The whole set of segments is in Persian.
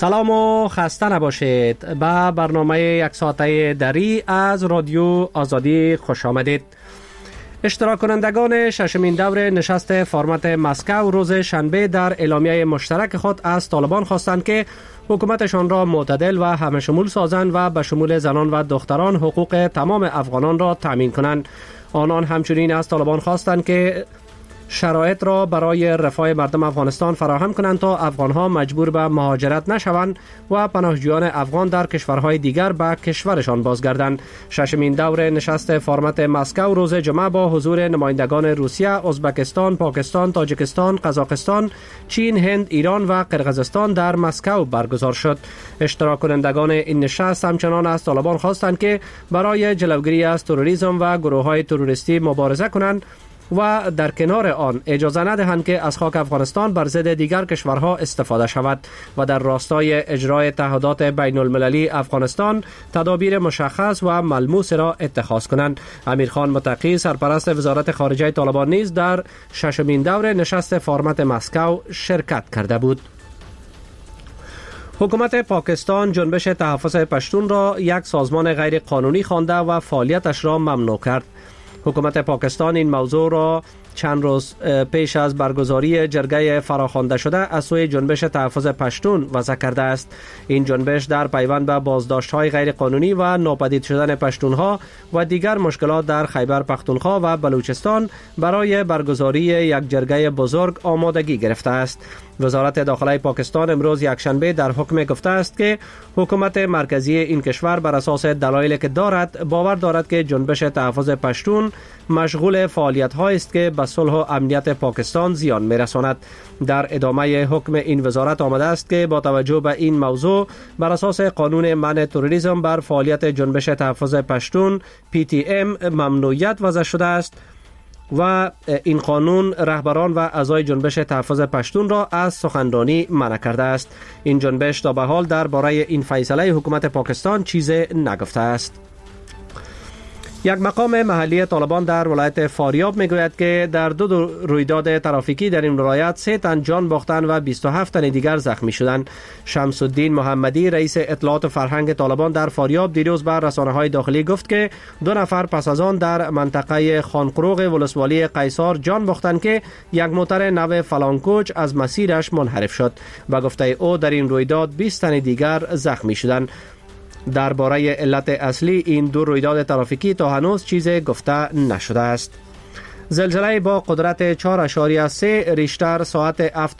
سلام و خسته نباشید. به برنامه یک ساعته دری از رادیو آزادی خوش آمدید. اشتراک کنندگان ششمین دور نشست فرمت مسکو روز شنبه در اعلامیه مشترک خود از طالبان خواستند که حکومتشان را معتدل و همه شمول سازند و به شمول زنان و دختران حقوق تمام افغانان را تامین کنند. آنان همچنین از طالبان خواستند که شرایط را برای رفاه مردم افغانستان فراهم کنند تا افغانها مجبور به مهاجرت نشوند و پناهجویان افغان در کشورهای دیگر به کشورشان بازگردند. ششمین دور نشست فرمت مسکو روز جمعه با حضور نمایندگان روسیه، ازبکستان، پاکستان، تاجیکستان، قزاقستان، چین، هند، ایران و قرقیزستان در مسکو برگزار شد. اشتراک کنندگان این نشست همچنان از طالبان خواستند که برای جلوگیری از تروریسم و گروه‌های تروریستی مبارزه کنند و در کنار آن اجازه ندهند که از خاک افغانستان بر ضد دیگر کشورها استفاده شود و در راستای اجرای تعهدات بین المللی افغانستان تدابیر مشخص و ملموس را اتخاذ کنند. امیرخان متقی سرپرست وزارت خارجه طالبان نیز در ششمین دور نشست فرمت مسکو شرکت کرده بود. حکومت پاکستان جنبش تحفظ پشتون را یک سازمان غیر قانونی خوانده و فعالیتش را ممنوع کرد. حکومت پاکستان این موضوع را چند روز پیش از برگزاری جرگه فراخوانده شده از سوی جنبش تحفظ پشتون وضع کرده است. این جنبش در پیوند به بازداشت‌های غیر قانونی و ناپدید شدن پشتونها و دیگر مشکلات در خیبر پختونخوا و بلوچستان برای برگزاری یک جرگه بزرگ آمادگی گرفته است. وزارت داخله پاکستان امروز یکشنبه در حکم گفته است که حکومت مرکزی این کشور بر اساس دلایلی که دارد باور دارد که جنبش تحفظ پشتون مشغول فعالیت‌هایی است که به صلح و امنیت پاکستان زیان می‌رساند. در ادامه حکم این وزارت آمده است که با توجه به این موضوع بر اساس قانون منع تروریسم بر فعالیت جنبش تحفظ پشتون PTM ممنوعیت وضع شده است و این قانون رهبران و اعضای جنبش تحفظ پشتون را از سخنرانی منع کرده است. این جنبش تا به حال درباره این فیصله حکومت پاکستان چیزی نگفته است. یک مقام محلی طالبان در ولایت فاریاب میگوید که در دو رویداد ترافیکی در این ولایت 3 تن جان باختند و 27 تن دیگر زخمی شدند. شمس الدین محمدی رئیس اطلاعات و فرهنگ طالبان در فاریاب دیروز بر رسانه‌های داخلی گفت که 2 نفر پس از آن در منطقه خانقروغ ولسوالی قیصار جان باختند که یک موتر نو فلانکوچ از مسیرش منحرف شد. به گفته او در این رویداد 20 تن دیگر زخمی شدند. درباره علت اصلی این دو رویداد ترافیکی تا هنوز چیزی گفته نشده است. زلزله با قدرت 4.3 ریشتر ساعت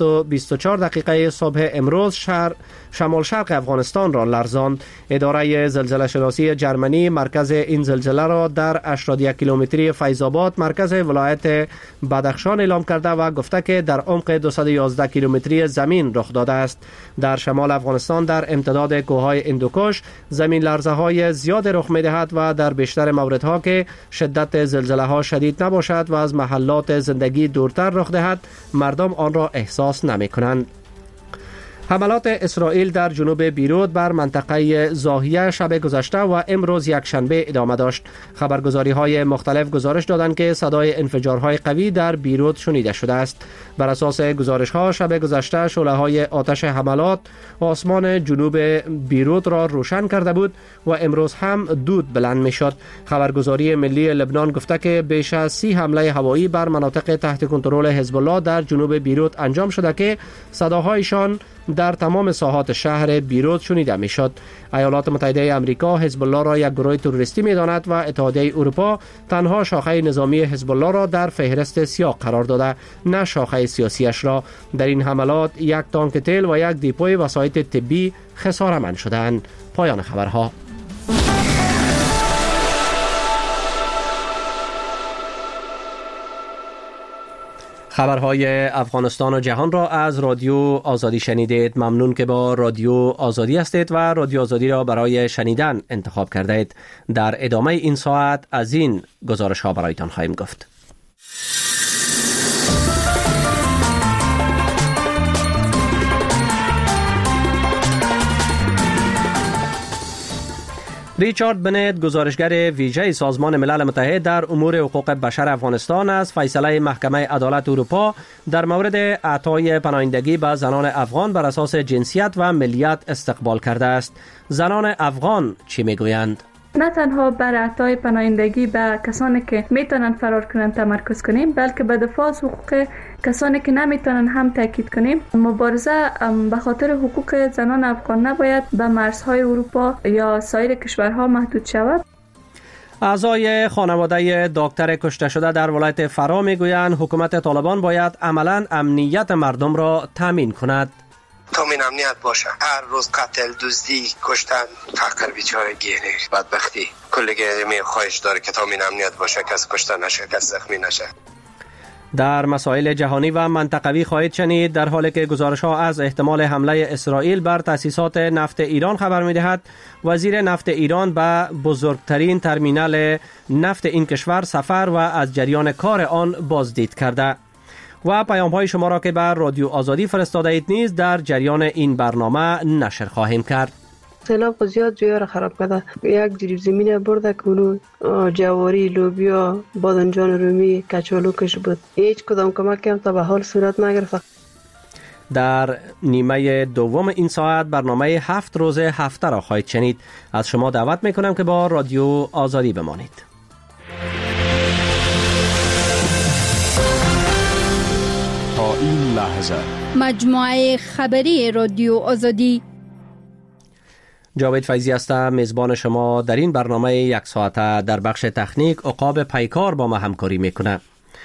7:24 صبح امروز شمال شرق افغانستان را لرزاند. اداره زلزله شناسی جرمنی مرکز این زلزله را در 81 کیلومتری فیض‌آباد مرکز ولایت بدخشان اعلام کرده و گفته که در عمق 211 کیلومتری زمین رخ داده است. در شمال افغانستان در امتداد کوههای هندوکش زمین لرزه های زیاد رخ می‌دهد و در بیشتر موردها که شدت زلزله ها شدید نباشد و از محلات زندگی دورتر رخ دهد مردم آن را احساس نمی کنند. حملات اسرائیل در جنوب بیروت بر منطقه زاهیه شب گذشته و امروز یکشنبه ادامه داشت. خبرگزاری‌های مختلف گزارش دادند که صدای انفجارهای قوی در بیروت شنیده شده است. بر اساس گزارش‌ها شب گذشته شعله‌های آتش حملات آسمان جنوب بیروت را روشن کرده بود و امروز هم دود بلند می‌شد. خبرگزاری ملی لبنان گفته که بیش از 30 حمله هوایی بر مناطق تحت کنترل حزب الله در جنوب بیروت انجام شده که صداهایشان در تمام ساحات شهر بیروت شنیده میشد. ایالات متحده آمریکا حزب الله را یک گروه تروریستی می‌داند و اتحادیه اروپا تنها شاخه نظامی حزب الله را در فهرست سیاه قرار داده، نه شاخه سیاسیش را. در این حملات 1 تانک تیل و 1 دیپوی وسایط طبی خساره‌مند شدند. پایان خبرها. خبرهای افغانستان و جهان را از رادیو آزادی شنیدید. ممنون که با رادیو آزادی هستید و رادیو آزادی را برای شنیدن انتخاب کرده اید. در ادامه این ساعت از این گزارش ها برایتان خواهیم گفت. ریچارد بنت، گزارشگر ویژه سازمان ملل متحد در امور حقوق بشر افغانستان، از فیصله محکمه عدالت اروپا در مورد اعطای پناهندگی به زنان افغان بر اساس جنسیت و ملیت استقبال کرده است. زنان افغان چی میگویند؟ نه تنها بر اعطای پناهندگی به کسانی که میتونن فرار کنن تمرکز کنیم، بلکه به دفاع از حقوق کسانی که نمیتونن هم تاکید کنیم. مبارزه به خاطر حقوق زنان افغان نباید به مرزهای اروپا یا سایر کشورها محدود شود. اعضای خانواده دکتر کشته شده در ولایت فرا میگویند حکومت طالبان باید عملاً امنیت مردم را تامین کند. تامین امنیت باشه. هر روز قتل، دزدی، کشتن، فقر، بیچارگی، بدبختی، کلیگی خواهش داره که تامین امنیت باشه، کس کشته نشه، کس زخمی نشه. در مسائل جهانی و منطقوی خواهید شنید در حالی که گزارش‌ها از احتمال حمله اسرائیل بر تأسیسات نفت ایران خبر می‌دهد. وزیر نفت ایران به بزرگترین ترمینال نفت این کشور سفر و از جریان کار آن بازدید کرده. و پیام‌های شما را که بر رادیو آزادی فرستاده اید نیز در جریان این برنامه نشر خواهیم کرد. سیلاب زیاد جویا را خراب کرده. یک جریب زمین برده کنون جواری، لوبیا، بادنجان رومی، کچالو کش بود. هیچ کدام کمک هم تا به حال صورت نگرفت. در نیمه دوم این ساعت برنامه 7 روز هفته را خواهید شنید. از شما دعوت میکنم که با رادیو آزادی بمانید. تا این لحظه مجموعه خبری رادیو آزادی. جاوید فیضی هستم، میزبان شما در این برنامه یک ساعته. در بخش تکنیک عقاب پیکار با ما همکاری میکنه.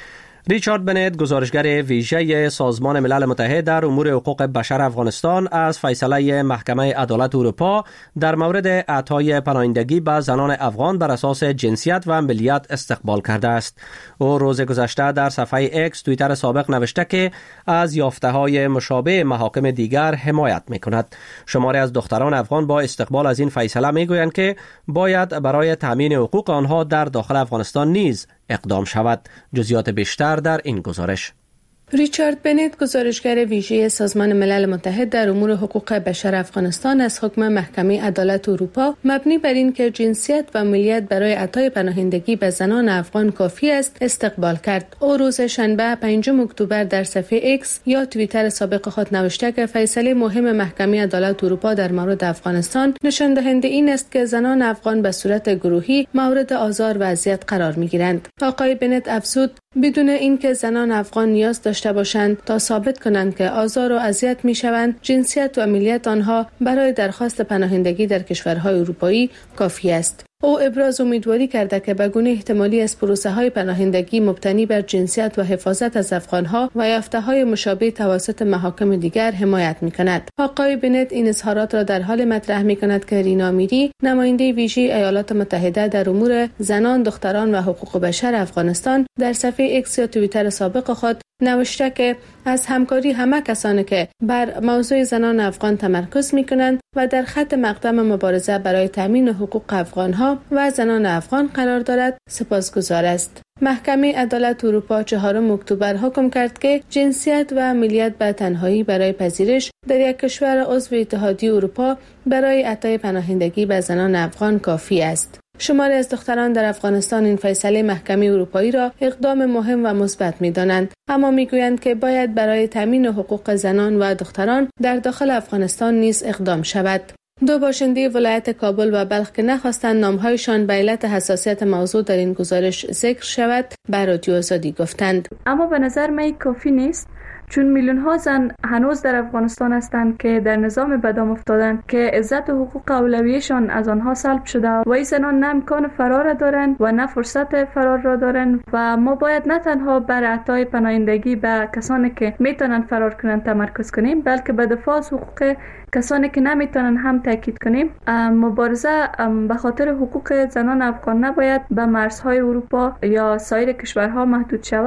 ریچارد بنت، گزارشگر ویژه سازمان ملل متحد در امور حقوق بشر افغانستان، از فیصله محکمه عدالت اروپا در مورد اعطای پناهندگی به زنان افغان بر اساس جنسیت و ملیت استقبال کرده است. او روز گذشته در صفحه اکس توییتر سابق نوشته که از یافته‌های مشابه محاکم دیگر حمایت می‌کند. شماری از دختران افغان با استقبال از این فیصله می‌گویند که باید برای تامین حقوق آنها در داخل افغانستان نیز اقدام شود. جزئیات بیشتر در این گزارش. ریچارد بنت، گزارشگر ویژه سازمان ملل متحد در امور حقوق بشر افغانستان، از حکم محکمه عدالت اروپا مبنی بر این که جنسیت و ملیت برای اعطای پناهندگی به زنان افغان کافی است استقبال کرد. او روز شنبه 5 اکتبر در صفحه ایکس یا توییتر سابق خود نوشته که فیصله مهم محکمه عدالت اروپا در مورد افغانستان نشان دهنده این است که زنان افغان به صورت گروهی مورد آزار و اذیت قرار می‌گیرند. آقای بنت افزود بدون اینکه زنان افغان نیاز داشته باشند تا ثابت کنند که آزار و اذیت می‌شوند، جنسیت و ملیت آنها برای درخواست پناهندگی در کشورهای اروپایی کافی است. او ابراز امیدواری کرده که به گونه احتمالی از پروسه‌های پناهندگی مبتنی بر جنسیت و حفاظت از افغان‌ها و یافته‌های مشابه توسط محاکم دیگر حمایت می‌کند. آقای بنت این اظهارات را در حال مطرح می‌کند که رینا میری، نماینده ویژه ایالات متحده در امور زنان، دختران و حقوق بشر افغانستان، در صفحه ایکس یا توییتر سابق خود نوشته که از همکاری همه کسانی که بر موضوع زنان افغان تمرکز می‌کنند و در خط مقدم مبارزه برای تامین حقوق افغان‌ها و زنان افغان قرار دارد سپاسگزار است. محکمه عدالت اروپا 4 اکتبر حکم کرد که جنسیت و ملیت به تنهایی برای پذیرش در یک کشور عضو اتحادیه اروپا برای اعطای پناهندگی به زنان افغان کافی است. شماری از دختران در افغانستان این فیصله محکمه اروپایی را اقدام مهم و مثبت می‌دانند، اما می‌گویند که باید برای تامین حقوق زنان و دختران در داخل افغانستان نیز اقدام شود. 2 باشنده ولایت کابل و بلخ که نخواستند نام‌هایشان به علت حساسیت موضوع در این گزارش ذکر شود، به رادیو آزادی گفتند. اما به نظر من کافی نیست، چون میلیون ها زن هنوز در افغانستان هستند که در نظام بدام افتادند که عزت و حقوق اولویه‌شان از آنها سلب شده و این زنان نه امکان فرار دارند و نه فرصت فرار را دارند و ما باید نه تنها بر اعطای پناهندگی به کسانی که میتونن فرار کنند تمرکز کنیم، بلکه به دفاع از حقوق کسانی که نمیتونن هم تاکید کنیم. مبارزه به خاطر حقوق زنان افغان نباید به مرزهای اروپا یا سایر کشورها محدود شود.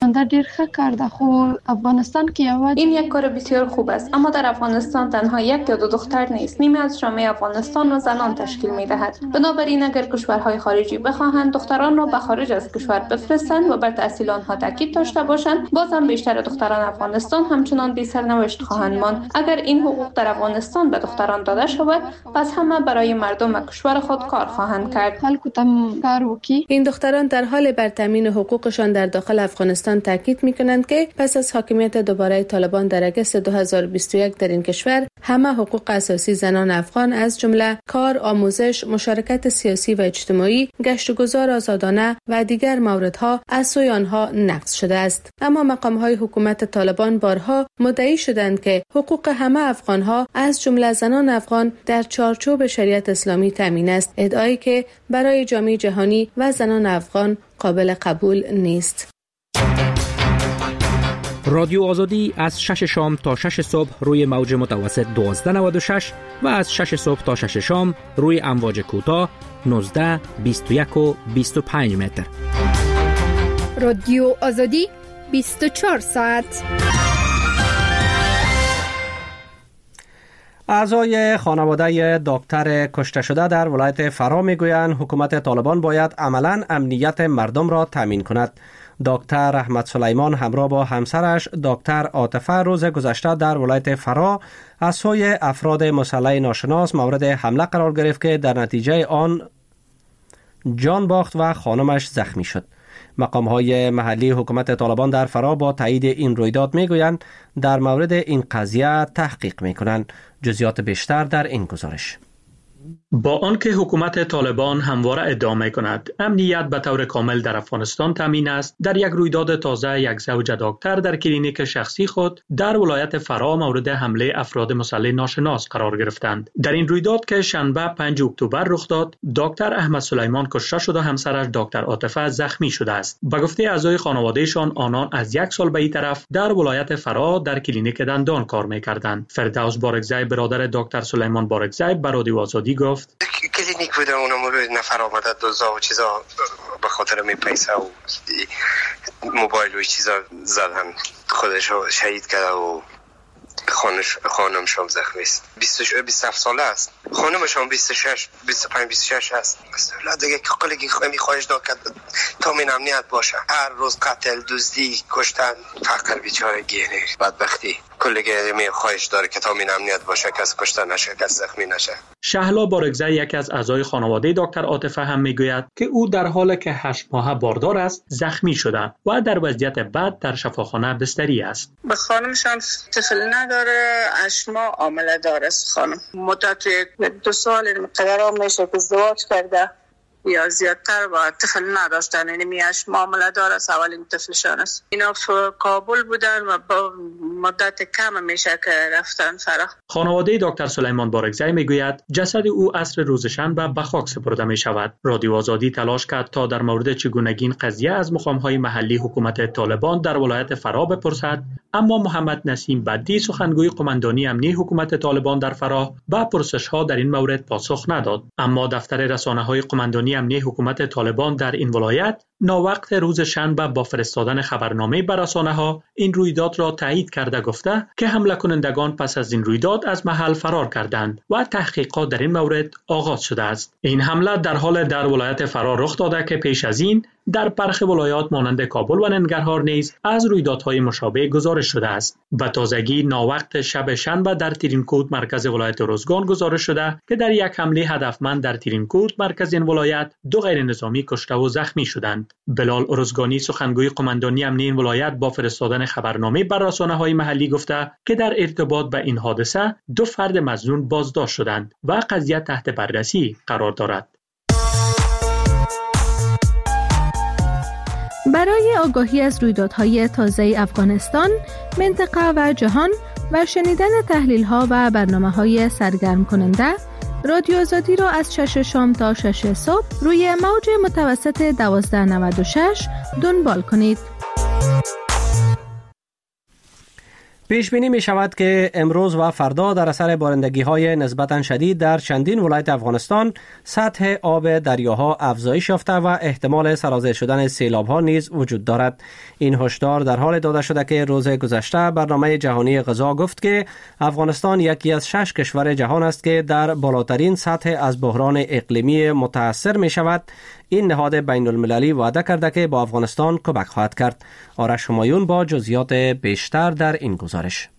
بنده ډیر ښه کار ده، خو افغانستان کې این یک کار بسیار خوب است، اما در افغانستان تنها یک یا دو دختر نیست، نیمی از جامعه افغانستان و زنان تشکیل می‌دهد. بنابراین اگر کشورهای خارجی بخواهند دختران را به خارج از کشور بفرستند و بر تحصیل آنها تاکید داشته باشند، باز هم بیشتر دختران افغانستان همچنان بی سرنوشت خواهند ماند. اگر این حقوق در افغانستان به دختران داده شود، پس همه برای مردم کشور خود کار خواهند کرد. این دختران در حال بر تامین حقوقشان در داخل افغانستان تاکید می‌کنند که پس از حاکمیت دوباره طالبان در اگست 2021 در این کشور، همه حقوق اساسی زنان افغان از جمله کار، آموزش، مشارکت سیاسی و اجتماعی، گشت و گذار آزادانه و دیگر موردها از سوی آنها نقض شده است. اما مقام‌های حکومت طالبان بارها مدعی شدند که حقوق همه افغان‌ها از جمله زنان افغان در چارچوب شریعت اسلامی تامین است، ادعایی که برای جامعه جهانی و زنان افغان قابل قبول نیست. رادیو آزادی از 6 شام تا 6 صبح روی موج متوسط 1296 و از 6 صبح تا 6 شام روی امواج کوتاه 19، 21 و 25 متر. رادیو آزادی 24 ساعت. اعضای خانواده دکتر کشته شده در ولایت فرا میگویند حکومت طالبان باید عملاً امنیت مردم را تامین کند. دکتر احمد سلیمان همراه با همسرش دکتر عاطفه روز گذشته در ولایت فرا از سوی افراد مسلح ناشناس مورد حمله قرار گرفت که در نتیجه آن جان باخت و خانمش زخمی شد. مقام‌های محلی حکومت طالبان در فرا با تایید این رویداد میگویند در مورد این قضیه تحقیق میکنند. جزئیات بیشتر در این گزارش. با آنکه حکومت طالبان همواره ادعا می‌کند امنیت به طور کامل در افغانستان تامین است، در یک رویداد تازه یک زوج دکتر در کلینیک شخصی خود در ولایت فرا مورد حمله افراد مسلح ناشناس قرار گرفتند. در این رویداد که شنبه 5 اکتبر رخ داد، دکتر احمد سلیمان کشته شد و همسرش دکتر عاطفه زخمی شده است. به گفته اعضای خانوادهشان، آنان از یک سال به این طرف در ولایت فرا در کلینیک دندان کار می‌کردند. فردوس بارکزی برادر دکتر سلیمان بارکزی به رادیو آزادی گفت: کلینیک بوده، اونم روی نفر آمده دوزا و چیزا به خاطر می پیسه و موبایل و چیزا زدن، خودش رو شهید کرده و خانمشون زخمی است. 27 ساله است. خانمشون 26 25 26 است. مثلا دیگه کلگی خواهش داد که تامین امنیت باشه. هر روز قتل، دزدی، کشتن، فقر بیچاره گیره، بدبختی. کلگی خواهش داره که تامین امنیت باشه، کس کشته نشه، کس زخمی نشه. شهلا بارکزی یکی از اعضای خانواده دکتر عاطفه هم میگوید که او در حالی که 8 ماه باردار است زخمی شده و در وضعیت بد در شفاخانه بستری است. به خانمشان طفل نداره، 8 ماه حامله داره است. خانم مدت 2 سال مقدار میشه که ازدواج کرده یا زیادتر و طفل نداشتن، یعنی 8 ماه حامله داره است، اولین طفلشان است. اینا في کابل بودن و با مدت کم میشه که رفتن فرا. خانواده دکتر سلیمان بارکزی میگوید جسد او عصر روز شنبه به خاک سپرده می شود. رادیو آزادی تلاش کرد تا در مورد چگونگی این قضیه از مقام‌های محلی حکومت طالبان در ولایت فرا بپرسد، اما محمد نسیم بدی سخنگوی قماندانی امنی حکومت طالبان در فرا به پرسش‌ها در این مورد پاسخ نداد. اما دفتر رسانه‌های قماندانی امنی حکومت طالبان در این ولایت ناوقت روز شنبه با فرستادن خبرنامه به رسانه‌ها این رویداد را تایید کرده گفته که حمله کنندگان پس از این رویداد از محل فرار کردند و تحقیقات در این مورد آغاز شده است. این حمله در حال در ولایت فرا رخ داده که پیش از این در برخی ولایات مانند کابل و ننگرهار نیز از رویدادهای مشابه گزارش شده است. به تازگی ناوقت شب شنبه در ترینکوت مرکز ولایت ارزگان گزارش شده که در یک حمله هدفمند در ترینکوت مرکز این ولایت 2 غیر نظامی کشته و زخمی شدند. بلال ارزگانی سخنگوی قماندانی امنی این ولایت با فرستادن خبرنامه بر رسانه‌های محلی گفته که در ارتباط به این حادثه 2 فرد مظنون بازداشت شدند و قضیه تحت بررسی قرار دارد. برای آگاهی از رویدادهای تازه افغانستان، منطقه و جهان و شنیدن تحلیل‌ها و برنامه‌های سرگرم کننده، رادیو آزادی را از 6 شام تا 6 صبح روی موج متوسط 1296 دنبال کنید. پیش بینی می شود که امروز و فردا در اثر بارندگی های نسبتاً شدید در چندین ولایت افغانستان سطح آب دریاها افزایش یافته و احتمال سرازیر شدن سیلاب ها نیز وجود دارد. این هشدار در حال داده شده که روز گذشته برنامه جهانی غذا گفت که افغانستان یکی از 6 کشور جهان است که در بالاترین سطح از بحران اقلیمی متاثر می شود. این نهاد بین المللی وعده کرده که با افغانستان کمک خواهد کرد. آرش همایون با جزئیات بیشتر در این گزارش.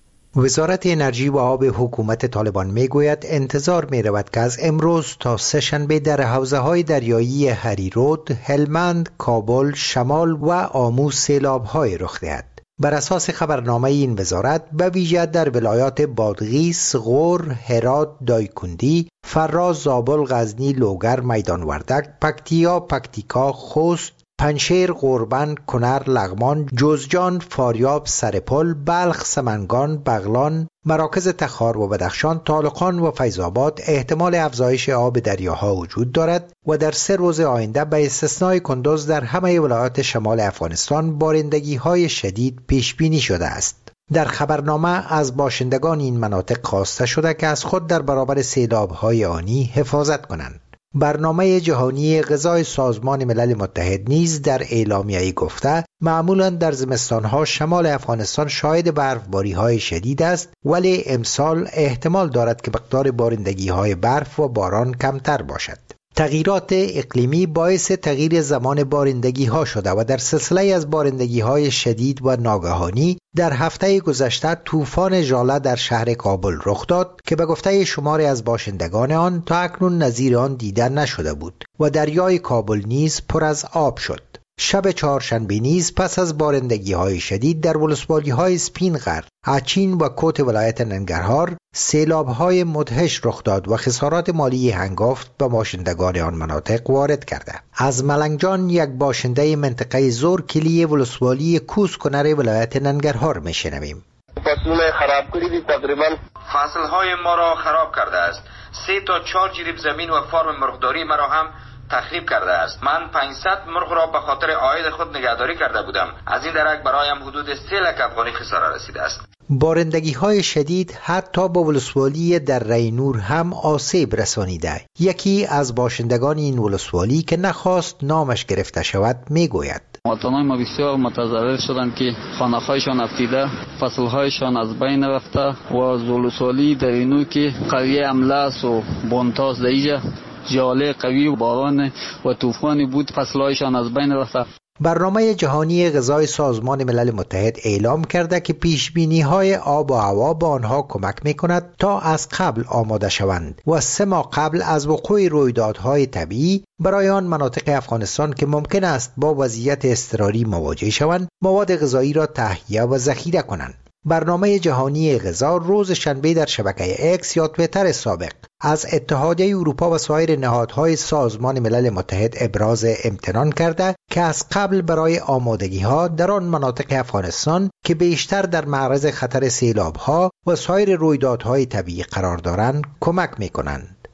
وزارت انرژی و آب حکومت طالبان میگوید انتظار می رود که از امروز تا سه‌شنبه در حوزه‌های دریایی هریرود، هلمند، کابل، شمال و آمو سیلاب‌های رخ دهد. بر اساس خبرنامه این وزارت به ویژه در ولایات بادغیس، غور، هرات، دایکندی، فراز، زابل، غزنی، لوگر، میدان وردک، پکتیا، پکتیکا، خوست، پنشیر، قربن، کنر، لغمان، جوزجان، فاریاب، سرپل، بلخ، سمنگان، بغلان، مراکز تخار و بدخشان، طالقان و فیض‌آباد احتمال افزایش آب دریاها وجود دارد و در 3 روز آینده به استثنای کندوز در همه ولایات شمال افغانستان بارندگی‌های شدید پیش بینی شده است. در خبرنامه از باشندگان این مناطق خواسته شده که از خود در برابر سیلاب‌های آنی حفاظت کنند. برنامه جهانی غذای سازمان ملل متحد نیز در اعلامیه‌ای گفته معمولاً در زمستان‌ها شمال افغانستان شاهد برفباری‌های شدید است، ولی امسال احتمال دارد که مقدار بارندگی‌های برف و باران کمتر باشد. تغییرات اقلیمی باعث تغییر زمان بارندگی‌ها شده و در سلسله از بارندگی‌های شدید و ناگهانی در هفته گذشته طوفان ژاله در شهر کابل رخ داد که به گفته شماری از باشندگان آن تا اکنون نظیر آن دیده نشده بود و دریای کابل نیز پر از آب شد. شب چهارشنبه نیز پس از بارندگی‌های شدید در ولسوالی‌های سپینغر، اچین و کوت ولایت ننگرهار سیلاب‌های مدهش رخ داد و خسارات مالی هنگفت به باشندگان آن مناطق وارد کرده. از ملنگجان یک باشنده منطقه زور کلی ولسوالی کوس کنر ولایت ننگرهار میشنویم. فصلونه خراب کردی، تقریبا فصل‌های ما را خراب کرده است. 3 تا 4 جریب زمین و فارم مرغداری مرا هم تخریب کرده است. من 500 مرغ را به خاطر عاید خود نگهداری کرده بودم. از این درک برایم حدود 3 لک افغانی خساره رسیده است. بارندگی‌های شدید حتی با ولسوالی در رینور هم آسیب رسانیده. یکی از باشندگان این ولسوالی که نخواست نامش گرفته شود میگوید: مواطنان ما بسیار متضرر شدند که خانه‌هایشان افتیده، فصل‌هایشان از بین رفته و از ولسوالی در رینور که قریه املاس و بونتاس دیجا جاله قوی و باران و طوفانی بود، فصل‌هایشان از بین رفته. برنامه جهانی غذای سازمان ملل متحد اعلام کرده که پیشبینی‌های آب و هوا به آنها کمک می‌کند تا از قبل آماده شوند و 3 ماه قبل از وقوع رویدادهای طبیعی برای آن مناطق افغانستان که ممکن است با وضعیت اضطراری مواجه شوند مواد غذایی را تهیه و ذخیره کنند. برنامه جهانی غذا روز شنبه در شبکه اکس یا توییتر سابق از اتحادیه اروپا و سایر نهادهای سازمان ملل متحد ابراز امتنان کرده که از قبل برای آمادگی‌ها در آن مناطق افغانستان که بیشتر در معرض خطر سیلاب‌ها و سایر رویدادهای طبیعی قرار دارند کمک می‌کنند.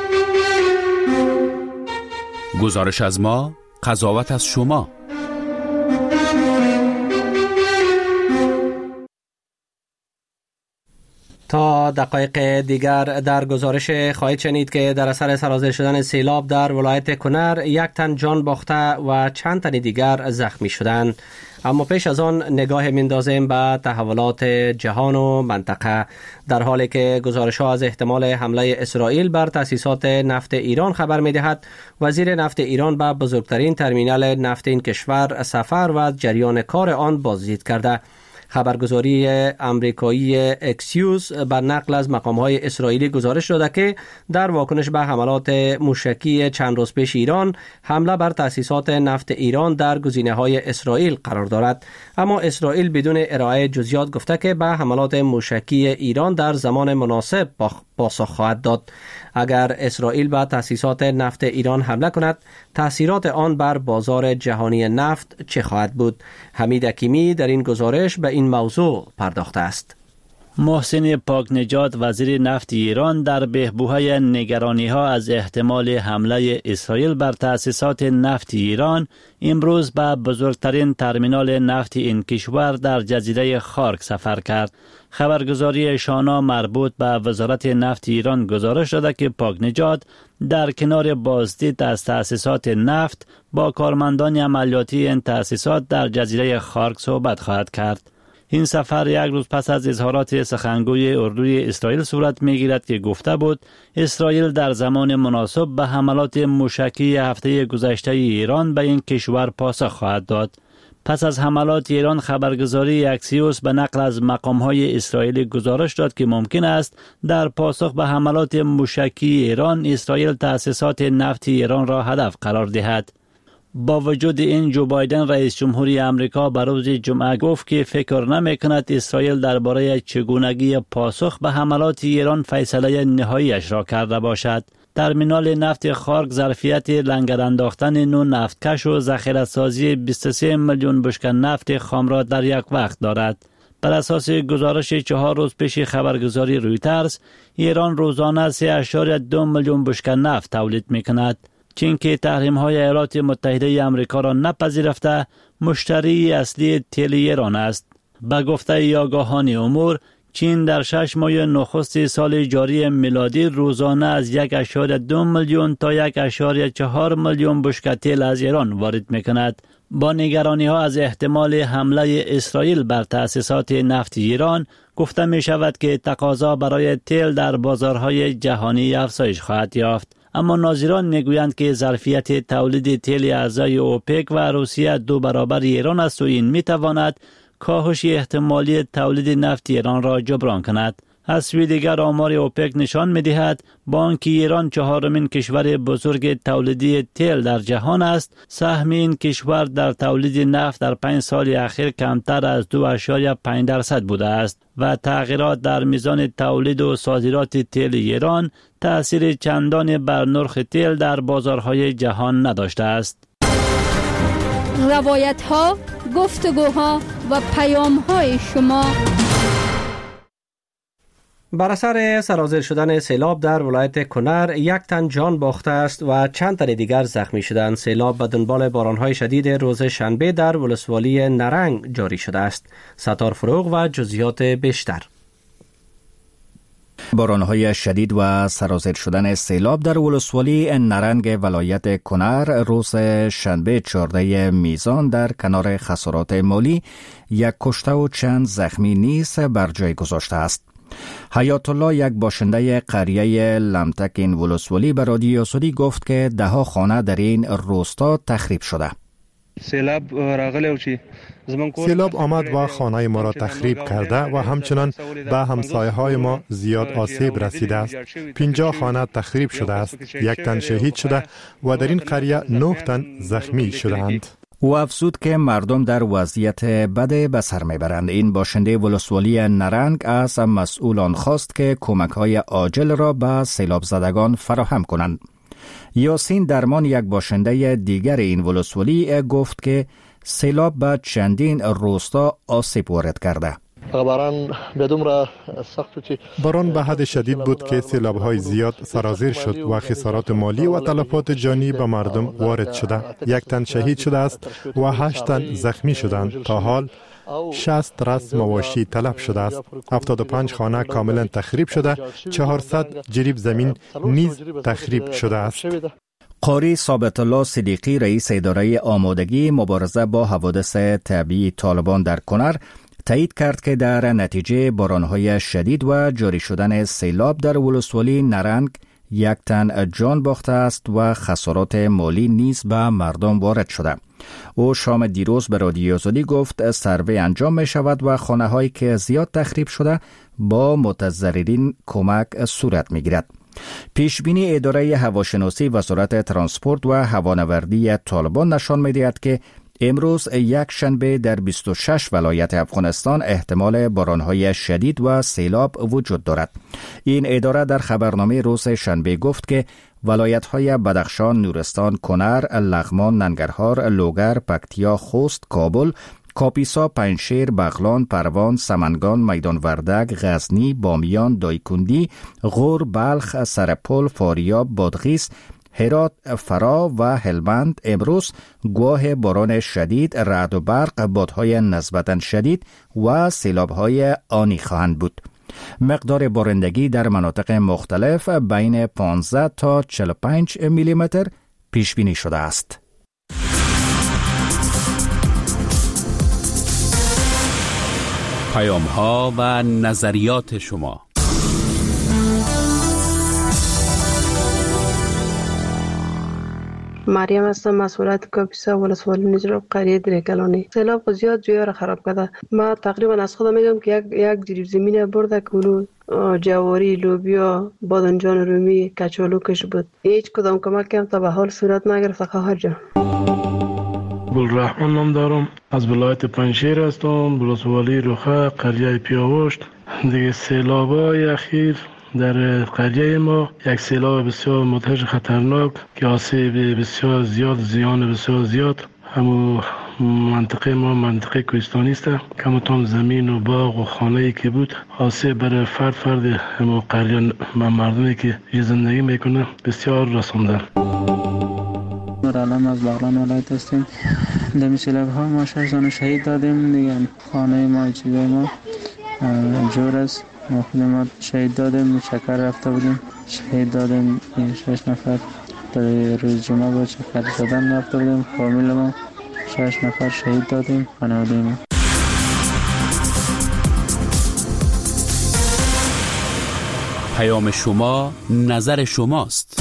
گزارش از ما، قضاوت از شما. تا دقایق دیگر در گزارش خواهید شنید که در اثر سرازیر شدن سیلاب در ولایت کنر 1 تن جان باخته و چند تن دیگر زخمی شدند. اما پیش از آن نگاه میندازیم به تحولات جهان و منطقه، در حالی که گزارش‌ها از احتمال حمله اسرائیل بر تأسیسات نفت ایران خبر می‌دهد. وزیر نفت ایران به بزرگترین ترمینال نفت این کشور سفر و جریان کار آن بازدید کرده. خبرگزاری امریکایی اکسیوس بر نقل از مقام‌های اسرائیلی گزارش داده که در واکنش به حملات موشکی چند روز پیش ایران، حمله بر تأسیسات نفت ایران در گزینه‌های اسرائیل قرار دارد. اما اسرائیل بدون ارائه جزئیات گفته که به حملات موشکی ایران در زمان مناسب پاسخ خواهد داد. اگر اسرائیل به تأسیسات نفت ایران حمله کند، تأثیرات آن بر بازار جهانی نفت چه خواهد بود؟ حمید حکیمی در این گزارش به این موضوع پرداخته است. محسن پاکنژاد وزیر نفت ایران در بحبوحه نگرانی‌ها از احتمال حمله اسرائیل بر تأسیسات نفت ایران امروز به بزرگترین ترمینال نفت این کشور در جزیره خارک سفر کرد. خبرگزاری شانا مربوط به وزارت نفت ایران گزارش داده که پاکنژاد در کنار بازدید از تأسیسات نفت با کارمندان عملیاتی این تأسیسات در جزیره خارک صحبت خواهد کرد. این سفر یک روز پس از اظهارات سخنگوی اردوی اسرائیل صورت می‌گیرد که گفته بود اسرائیل در زمان مناسب به حملات موشکی هفته گذشته ایران به این کشور پاسخ خواهد داد. پس از حملات ایران خبرگزاری اکسیوس به نقل از مقام‌های اسرائیلی گزارش داد که ممکن است در پاسخ به حملات موشکی ایران اسرائیل تأسیسات نفت ایران را هدف قرار دهد. با وجود این جو بایدن رئیس جمهوری آمریکا به روز جمعه گفت که فکر نمی‌کند اسرائیل درباره چگونگی پاسخ به حملات ایران فیصله نهایی‌اش را کرده باشد. ترمینال نفت خارک ظرفیت لنگر انداختن 9 نفتکش و ذخیره‌سازی 23 میلیون بشکه نفت خام را در یک وقت دارد. بر اساس گزارش 4 روز پیش خبرگزاری رویترز، ایران روزانه 3.2 میلیون بشکه نفت تولید می‌کند. چین که تحریم‌های ایالات متحده آمریکا را نپذیرفته، مشتری اصلی تیل ایران است. به گفته آگاهان امور، چین در 6 ماه نخست سال جاری میلادی روزانه از 1.2 میلیون تا 1.4 میلیون بشکه تیل از ایران وارد می‌کند. با نگرانی‌ها از احتمال حمله اسرائیل بر تأسیسات نفت ایران، گفته می‌شود که تقاضا برای تیل در بازارهای جهانی افزایش خواهد یافت. اما ناظران میگویند که ظرفیت تولید تیل اعضای اوپک و روسیه 2 برابر ایران است و این میتواند کاهش احتمالی تولید نفت ایران را جبران کند. از سوی دیگر آمار اوپک نشان می‌دهد با آنکه ایران 4مین کشور بزرگ تولیدی تیل در جهان است، سهم این کشور در تولید نفت در 5 سال اخیر کمتر از 2.5% بوده است و تغییرات در میزان تولید و صادرات تیل ایران تأثیر چندانی بر نرخ تیل در بازارهای جهان نداشته است. روایت‌ها، گفتگوها و پیام‌های شما. بر اثر سرازیر شدن سیلاب در ولایت کنر 1 تن جان باخته است و چند تن دیگر زخمی شدند. سیلاب به دنبال بارانهای شدید روز شنبه در ولسوالی نرنگ جاری شده است. ستار فروغ و جزئیات بیشتر. بارانهای شدید و سرازیر شدن سیلاب در ولسوالی نرنگ ولایت کنر روز شنبه 14 میزان در کنار خسارات مالی 1 کشته و چند زخمی نیز بر جای گذاشته است. حیات الله، یک باشنده قریه لمتک این ولسوالی، به رادیو آزادی گفت که 10 خانه در این روستا تخریب شده. سیلاب آمد و خانه ما را تخریب کرده و همچنان به همسایه های ما زیاد آسیب رسیده است. 50 خانه تخریب شده است، 1 تن شهید شده و در این قریه 9 تن زخمی شدند. او افزود که مردم در وضعیت بد به سر میبرند. این باشنده ولسوالی نرنگ از مسئولان خواست که کمک‌های عاجل را به سیلاب زدگان فراهم کنند. یاسین درمان، یک باشنده دیگر این ولسوالی، گفت که سیلاب به چندین روستا آسیب وارد کرده. باران به حد شدید بود که سیلاب‌های زیاد سرازیر شد و خسارات مالی و تلفات جانی به مردم وارد شده. 1 تن شهید شده است و 8 تن زخمی شدند. تا حال 60 رأس مواشی تلف شده است. 75 خانه کاملا تخریب شده، 400 جریب زمین نیز تخریب شده است. قاری ثابت الله صدیقی، رئیس اداره آمادگی مبارزه با حوادث طبیعی طالبان در کنر، تایید کرد که در نتیجه بارانهای شدید و جاری شدن سیلاب در ولسوالی نرنگ 1 تن جان باخته است و خسارات مالی نیز به مردم وارد شده. او شام دیروز به رادیو آزادی گفت سروی انجام می شود و خانه هایی که زیاد تخریب شده با متضررین کمک صورت می گیرد. پیشبینی اداره هواشناسی وزارت ترانسپورت و هوانوردی طالبان نشان می دهد که امروز 1 شنبه در 26 ولایت افغانستان احتمال بارانهای شدید و سیلاب وجود دارد. این اداره در خبرنامه روز شنبه گفت که ولایت‌های بدخشان، نورستان، کنر، لغمان، ننگرهار، لوگر، پکتیا، خوست، کابل، کاپیسا، پنجشیر، بغلان، پروان، سمنگان، میدان وردک، غزنی، بامیان، دایکندی، غور، بلخ، سرپل، فاریاب، بادغیس، هرات، فرا و هلمند امروز گواه باران شدید، رعد و برق، بادهای نسبتاً شدید و سیلاب‌های آنی خواهند بود. مقدار بارندگی در مناطق مختلف بین 15 تا 45 میلیمتر پیش بینی شده است. پیام‌ها و نظریات شما. مریم هستم، مسئولیت کاپیسا ولسوالی نجراب قریه درکلانی. سیلاب زیاد جویا را خراب کرده. ما تقریبا از خودم میگم که یک جریب زمین برده که اونو جواری، لوبیا، بادنجان رومی، کچالو کش بود. هیچ کدام کمک کم تا به حال صورت نگرفت خواهر جان. گلرحمان نام دارم، از ولایت پنجشیر هستم، ولسوالی روخه قریه پیاوشت. دیگه سیلابای اخیر در قریه ما یک سیلاب بسیار مدهش خطرناک که آسیب بسیار زیاد، زیان بسیار زیاد. همو منطقه ما منطقه کوهستانی است، کمتان زمین و باغ و خانه‌ای که بود آسیب برای فرد همو قریه مردمی که زندگی میکنه بسیار رسانده. علم از بغلان ولایت هستیم. در سیلاب ها ما 6 زن شهید دادیم دیگه. خانه ما چیزای ما جور است. ما خودمون شهید دادیم، شکر رفته بودیم شهید دادیم. 6 نفر در روز جمعه با شکر دادن رفته بودیم. فامیل ما 6 نفر شهید دادیم. خانواده ما. پیام شما نظر شماست.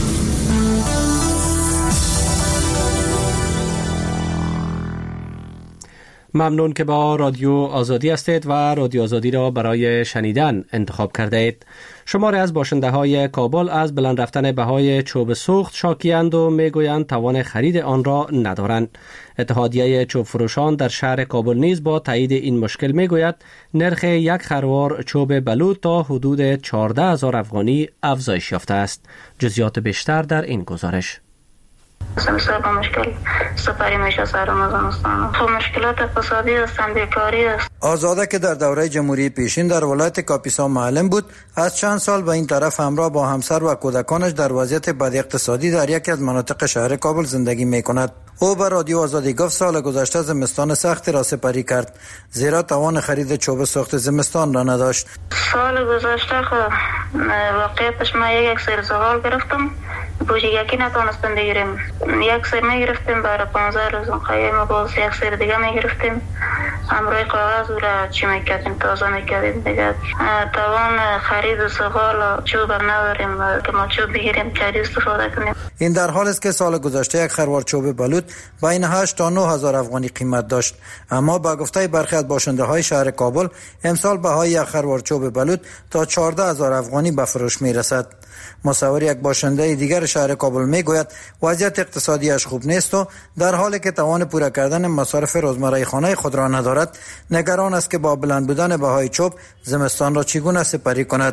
ممنون که با رادیو آزادی هستید و رادیو آزادی را برای شنیدن انتخاب کرده اید. شماری از باشنده های کابل از بلند رفتن بهای چوب سوخت شاکیند و میگویند توان خرید آن را ندارند. اتحادیه چوب فروشان در شهر کابل نیز با تایید این مشکل میگوید نرخ یک خروار چوب بلوط تا حدود 14,000 افغانی افزایش یافته است. جزئیات بیشتر در این گزارش. سمسر با مشکل سپری میشه سر مزانستان. خب مشکلات اقتصادی هستند، بیکاری است. آزاده که در دوره جمهوری پیشین در ولایت کاپیسا معلم بود، از چند سال به این طرف همراه با همسر و کودکانش در وضعیت بد اقتصادی در یکی از مناطق شهر کابل زندگی میکند. او به رادیو آزادی گفت سال گذشته زمستان سختی را سپری کرد، زیرا توان خرید چوب سوخت زمستان را نداشت. سال گذشته خب واقعیتش ما یک سر زغال گرفتم، بوجی یکی نتونستم بگیریم. یک سر میگرفتیم برای 15 روز، خیلی باز یک سر دیگه میگرفتیم. همراه کاغذ او را چی میکردیم، تازه میکردیم دیگه. توان خرید زغال چوب نداریم که ما چوب بگیریم چاری استفاده کنیم. این در حال است که سال گذشته یک خروار چوب بلوط بین 8 تا 9,000 افغانی قیمت داشت، اما با گفته برخی از باشنده های شهر کابل امسال بهای یک خروار چوب بلوط تا 14,000 افغانی به فروش میرسد. مصور یک باشنده دیگر شهر کابل میگوید وضعیت اقتصادیش خوب نیست و در حالی که توان پورا کردن مصارف روزمره خانه خود را ندارد، نگران است که با بلند بودن بهای چوب زمستان را چگونه سپری کند.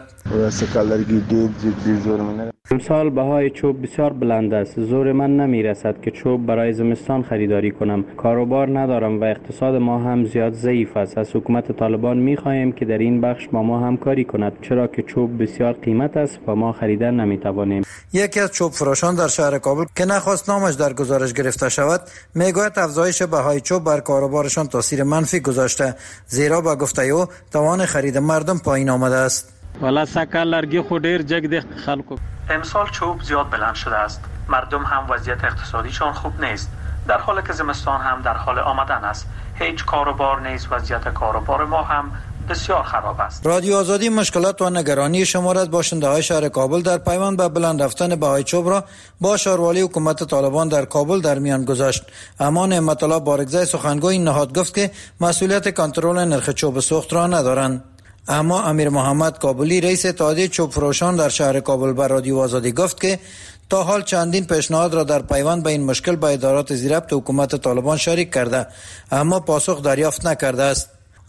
امسال بهای چوب بسیار بلند است، زور من نمیرسد که چوب برای زمستان خریداری کنم. کاروبار ندارم و اقتصاد ما هم زیاد ضعیف است. از حکومت طالبان میخواهیم که در این بخش با ما همکاری کند، چرا که چوب بسیار قیمت است و ما خریدن نمیتوانیم. یکی از چوب فروشان در شهر کابل که نخواست نامش در گزارش گرفته شود میگوید افزایش بهای چوب بر کاروبارشان تاثیر منفی گذاشته، زیرا با گفته او توان خرید مردم پایین آمده است. والا سکه لرگی خود دیر جگ ده خلکو. امسال چوب زیاد بلند شده است. مردم هم وضعیت اقتصادیشان خوب نیست، در حالی که زمستان هم در حال آمدن است. هیچ کاروبار نیست، وضعیت کاروبار ما هم بسیار خراب است. رادیو آزادی مشکلات و نگرانی شما را از باشنده های شهر کابل در پیوند به بلند رفتن بهای چوب را با شاروالی حکومت طالبان در کابل در میان گذاشت. اما نعمت الله بارگزای سخنگوی این نهاد گفت که مسئولیت کنترل نرخ چوب سوخت را ندارند. اما امیر محمد کابلی رئیس اتحادیه چوب فروشان در شهر کابل به رادیو آزادی گفت که تا حال چندین پیشنهاد را در پیوند به این مشکل با ادارات زیربط حکومت طالبان شریک کرده، اما پاسخ دریافت نکرده است.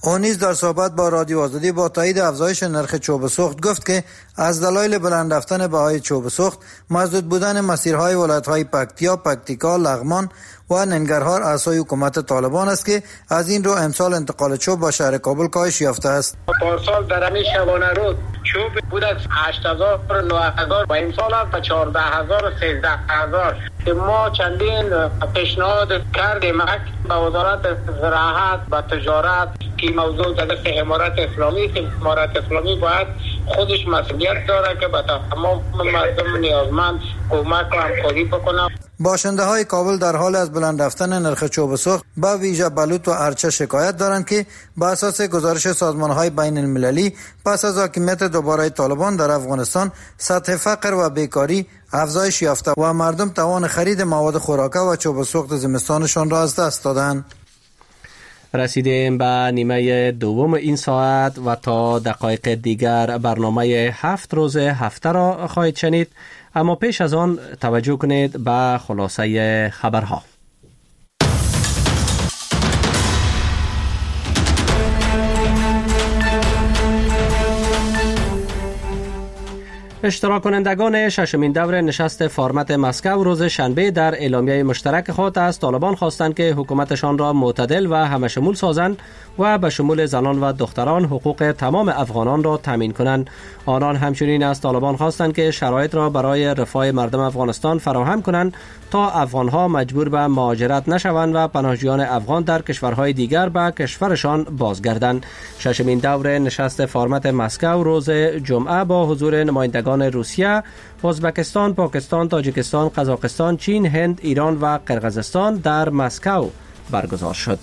او نیز در صحبت با رادیو آزادی با تایید افزایش نرخ چوب سوخت گفت که از دلایل بلند رفتن بهای چوب سوخت، مسدود بودن مسیرهای ولایت‌های پکتیا، پکتیکا، لغمان و ننگرهار اعضای حکومت طالبان است که از این رو امسال انتقال چوب با شهر کابل کاهش یافته است. پارسال در همین شبانه روز چوب بود از 8000 و 9000 و امسال است 14000 و 13000 که ما چندین پیشنهاد کردیم به وزارت زراعت و تجارت که موضوع در دست امارت اسلامی که امارت اسلامی باید خودش مسئولیت داره که به تمام مردم نیازمند کمک و همکاری بکنه. باشنده های کابل در حال از بلند رفتن نرخ چوب سوخت به ویژه بلوط و ارچه شکایت دارند که به اساس گزارش سازمان های بین المللی پس از حاکمیت دوباره طالبان در افغانستان سطح فقر و بیکاری افزایش یافته و مردم توان خرید مواد خوراکه و چوب سوخت زمستانشان را از دست دادند. رسیدیم به نیمه دوم این ساعت و تا دقایق دیگر برنامه 7 روز هفته را خواهید شنید، اما پیش از آن توجه کنید به خلاصه خبرها. اشتراک کنندگان ششمین دور نشست فارمت مسکو روز شنبه در اعلامیه مشترک خود از طالبان خواستند که حکومتشان را معتدل و همشمول سازند و به شمول زنان و دختران حقوق تمام افغانان را تامین کنند. آنان همچنین از طالبان خواستند که شرایط را برای رفاه مردم افغانستان فراهم کنند تا افغانها مجبور به مهاجرت نشوند و پناهجویان افغان در کشورهای دیگر به کشورشان بازگردند. ششمین دور نشست فارمت مسکو روز جمعه با حضور نمایندگان روسیه، ازبکستان، پاکستان، تاجیکستان، قزاقستان، چین، هند، ایران و قرقیزستان در مسکو برگزار شد.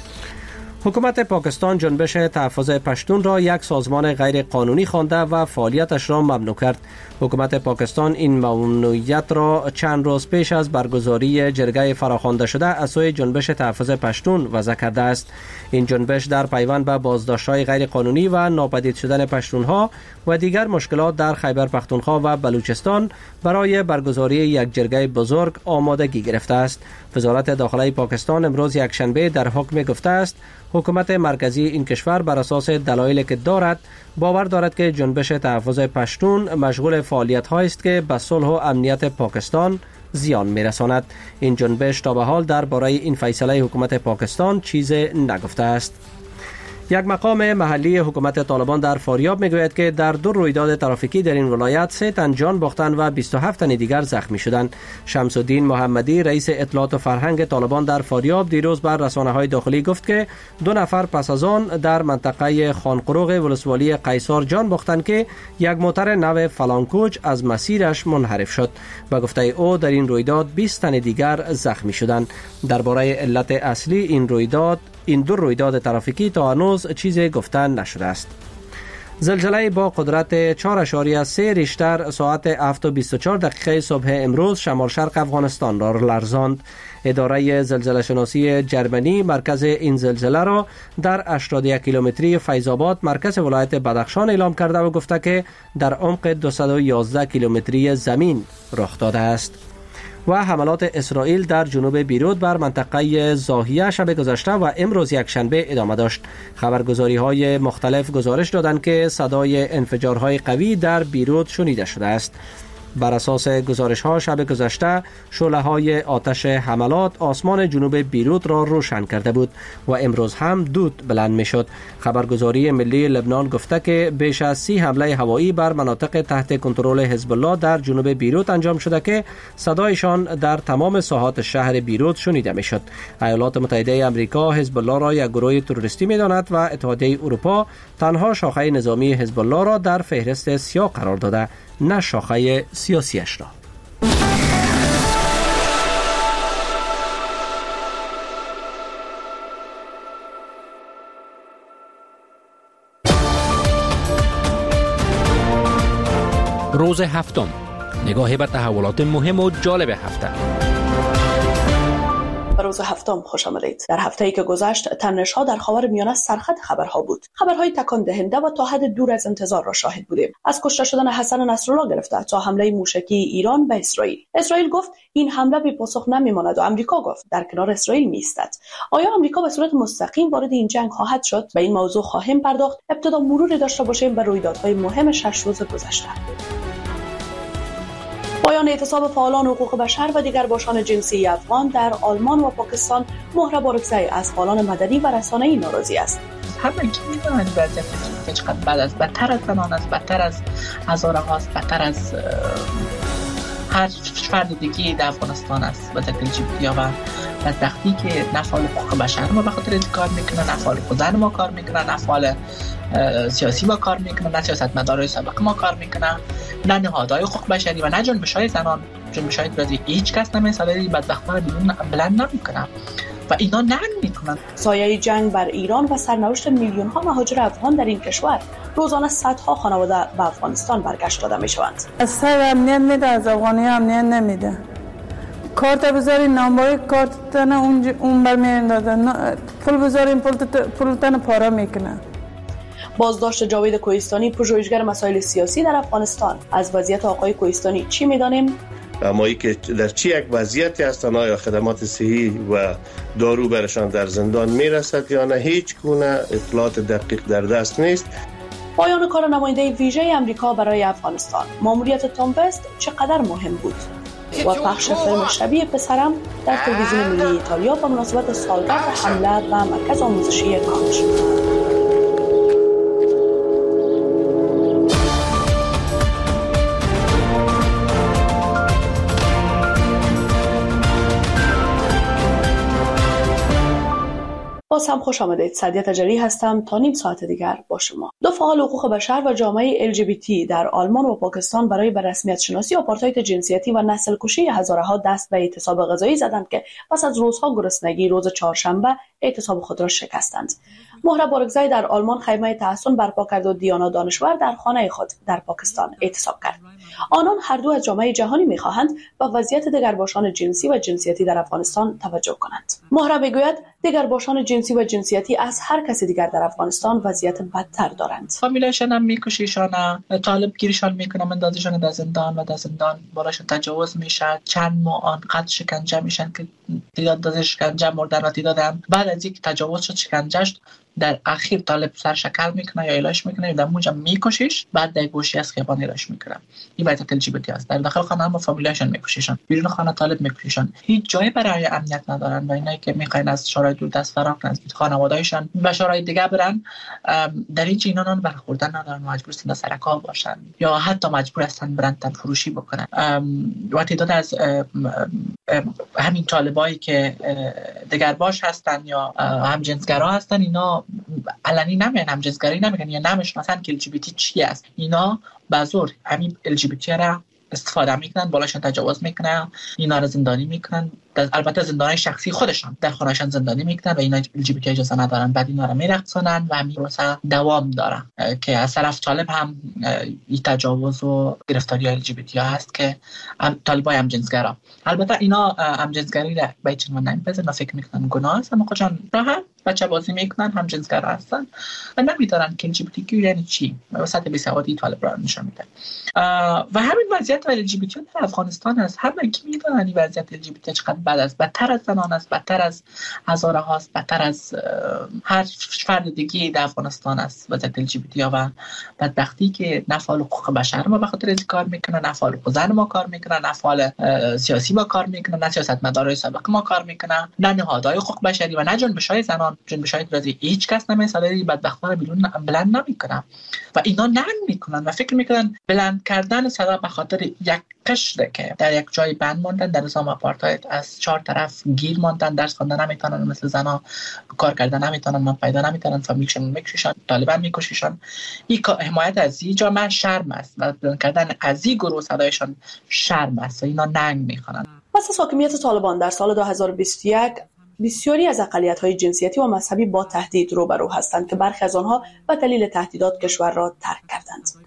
حکومت پاکستان جنبش تحفظ پشتون را یک سازمان غیر قانونی خوانده و فعالیتش را ممنوع کرد. حکومت پاکستان این ممنوعیت را چند روز پیش از برگزاری جرگه فراخوانده شده از سوی جنبش تحفظ پشتون وضع کرده است. این جنبش در پیوند به بازداشت‌های غیر قانونی و ناپدید شدن پشتونها و دیگر مشکلات در خیبر پختونخوا و بلوچستان برای برگزاری یک جرگه بزرگ آمادگی گرفته است. وزارت داخلی پاکستان امروز یک شنبه در حکم گفته است حکومت مرکزی این کشور بر اساس دلایلی که دارد باور دارد که جنبش تحفظ پشتون مشغول فعالیت‌هایی است که به صلح و امنیت پاکستان زیان می‌رساند. این جنبش تا به حال درباره این فیصله حکومت پاکستان چیزی نگفته است. یک مقام محلی حکومت طالبان در فاریاب میگوید که در 2 رویداد ترافیکی در این ولایت 3 تن جان باختند و 27 تن دیگر زخمی شدند. شمس الدین محمدی رئیس اطلاعات و فرهنگ طالبان در فاریاب دیروز بر رسانه‌های داخلی گفت که 2 نفر پس از آن در منطقه خانقروغ ولسوالی قیصار جان باختند که یک موتر نو فلانکوچ از مسیرش منحرف شد. به گفته او در این رویداد 20 تن دیگر زخمی شدند. درباره علت اصلی این 2 رویداد ترافیکی تا هنوز چیزی گفتن نشده است. زلزله با قدرت 4.3 ریشتر ساعت 7:24 صبح امروز شمال شرق افغانستان را لرزاند. اداره زلزله شناسی جرمنی مرکز این زلزله را در 81 کیلومتری فیض‌آباد مرکز ولایت بدخشان اعلام کرده و گفته که در عمق 211 کیلومتری زمین رخ داده است. و حملات اسرائیل در جنوب بیروت بر منطقه زاهیه شب گذشته و امروز یک شنبه ادامه داشت. خبرگزاری‌های مختلف گزارش دادند که صدای انفجارهای قوی در بیروت شنیده شده است. بر اساس گزارش‌ها شب گذشته شعله‌های آتش حملات آسمان جنوب بیروت را روشن کرده بود و امروز هم دود بلند می‌شد. خبرگزاری ملی لبنان گفته که بیش از 30 حمله هوایی بر مناطق تحت کنترل حزب الله در جنوب بیروت انجام شده که صدایشان در تمام ساحات شهر بیروت شنیده می‌شد. ایالات متحده آمریکا حزب الله را یک گروه تروریستی می‌داند و اتحادیه اروپا تنها شاخه نظامی حزب الله را در فهرست سیاه قرار داده، نه شاخه سیاسیش را. روز هفتم، نگاهی به تحولات مهم و جالب هفته. به روز هفتم خوش آمدید. در هفته‌ای که گذشت تنش‌ها در خاورمیانه سرخط خبرها بود. خبرهای تکان دهنده و تا حد دور از انتظار را شاهد بودیم. از کشته شدن حسن نصرالله گرفته تا حمله موشکی ایران به اسرائیل. اسرائیل گفت این حمله بی پاسخ نمیماند و آمریکا گفت در کنار اسرائیل می‌ایستد. آیا آمریکا به صورت مستقیم وارد این جنگ خواهد شد؟ به این موضوع خواهیم پرداخت. ابتدا مروری داشته باشیم به رویدادهای مهم 6 روز گذشته. پایان اعتصاب فعالان حقوق بشر و دیگر باشان جنسی افغان در آلمان و پاکستان مهره بارکزئی از فعالان مدنی و رسانه‌ای ناراضی است. همگی می‌دانند وضعیت که چقدر بد است، بدتر از زنان است، بدتر از هزاره هاست، بدتر از هر فرد دیگه در افغانستان است. وضعیت LGBT و بدبختی که نه فعال حقوق بشر ما به خاطر کار میکنه، نه فعال زن ما کار میکنه، نه فعال سیاسی ما کار میکنه، نه سیاستمدارای سابق ما کار میکنه، نه نهادهای حقوق بشری و نه جنبش‌های زنان. جنبش‌های اعتراضی هیچ کس نمی‌سازه، این بدبخت‌ها رو بلند نمی‌کنه و اینا نه میکنن. سایه جنگ بر ایران و سرنوشت میلیون‌ها مهاجر افغان در این کشور. روزانه صدها خانواده به افغانستان برگشت داده می‌شوند. از سر امنیت میده، از افغانی امنیت نمیده. کارت بذاری نامبر کارت تن اون برمی‌اندازه، پول بذاریم پول تن پاره میکنه. بازداشت جاوید کوهستانی، پژوهشگر مسائل سیاسی در افغانستان. از وضعیت آقای کوهستانی چی می‌دانیم؟ اما که در چی یک وضعیتی هستند، آیا خدمات صحی و دارو برشان در زندان میرسد یا نه، هیچ گونه اطلاعات دقیق در دست نیست. پایان کار نماینده ویژه آمریکا برای افغانستان. ماموریت تام وست چقدر مهم بود؟ و پخش فیلم شبیه پسرم در تلویزیون ملی ایتالیا به مناسبت سالگرد حمله و مرکز آموزشی کاج. باز هم خوش آمدید. سعدیه تجری هستم تا نیم ساعت دیگر با شما. دو فعال حقوق بشر و جامعه LGBT در آلمان و پاکستان برای به رسمیت شناسی آپارتاید جنسیتی و نسل کشی هزارها دست به اعتصاب غذایی زدند که پس از روزها گرسنگی روز چهارشنبه اعتصاب خود را شکستند. مهره بارکزئی در آلمان خیمه تحسن برپا کرد و دیانا دانشور در خانه خود در پاکستان اعتصاب کرد. آنان هر دو از جامعه جهانی می‌خواهند به وضعیت دگرباشان جنسی و جنسیتی در افغانستان توجه کنند. مهره میگوید دگرباشان جنسی و جنسیتی از هر کسی دیگر در افغانستان وضعیت بدتر دارند. فامیلشان هم میکشیشان، طالب گیریشان میکنه، مندازیشان در زندان و در زندان بالاشون تجاوز میشه. چند ماه آنقدر شکنجه میشن که تعداد داده شکنجه مردن و تعداد هم بعد از اینکه تجاوز شد شکنجهش در اخیر طالب سر شکل میکنه یا ایلاش میکنه، در اونجا میکشیش، بعد در گوشی از خیابان ایلاش میکنه. این وضعیت LGBT است. در داخل خانه هم فامیلشان میکشیشن، بیرون خانه طالب میکشیشن، هیچ جایی برای امنیت ندارن و اینایی که میخواین از شورای دوردست فرار کنن، خانواده‌هایشان به شورای دیگه برن، در این چینان برخوردن ندارن، مجبور هستن سر کار باشن یا حتی مجبور هستن برن تن فروشی بکنن. و تعداد از همین طالبایی که دگرباش هستن یا همجنسگرا هستن، اینا علنی نمیگن همجنسگرایی، نمیگن یا نمیشناسن که LGBT چی است. اینا به زور همین LGBT را استفاده میکنن، بالاشون تجاوز میکنن، اینا را زندانی میکنن. البته زندانای شخصی خودشان در خونهشان زندانی میکنن و اینا LGBT اجازه ندارن، بعد اینا را میرقصونن و همین پروسه دوام داره که از طرف طالب هم این تجاوز و گرفتاری LGBT ها هست که طالبای همجنسگرا. البته اینا همجنسگری را به هیچ عنوان نمیپذیرن، فکر میکنن گناه است، اما خودشان راحت بچه بازی میکنن، همجنسگرا هستن و نمیدونن که LGBTQ یعنی چی. وسط بیسوادی طالب را نشون میده. و همین وضعیت LGBT در افغانستان است. همه کی میدونن این وضعیت LGBT چقدر بد است، بدتر از زنان است، بدتر از هزاره هاست، بدتر از هر فرد دیگه در افغانستان است. وضعیت LGBT و بدبختی که نه فعال حقوق بشر ما به خاطر این کار میکنن، نه فعال زن ما کار میکنن، نه فعال سیاسی ما کار میکنن، نه سیاستمدارای سابق ما کار میکنن، نه نهادهای حقوق بشری و نه جنبش‌های زنان، جنبش‌های اعتراضی هیچ کس نمی‌سازه، این بدبخت‌ها رو بلند نمی‌کنن و اینا نه میکنن و فکر میکنن بلند کردن صدا به خاطر یک قشره که در یک جای بند ماندن در نظام آپارتاید، از 4 طرف گیر ماندن، درس خواندن نمیتونن، مثل زنا کار کردن نمیتونن، من پیدا نمیتونن، فامیلشون میکشن، طالبان میکشیشن. این حمایت از این جامعه شرم است و بلند کردن از این گروه صدایشان شرم است و اینا ننگ میخوانن. پس از حاکمیت طالبان در سال 2021 بسیاری از اقلیت‌های جنسیتی و مذهبی با تهدید روبرو هستند که برخی از آنها به دلیل تهدیدات کشور را ترک کردند.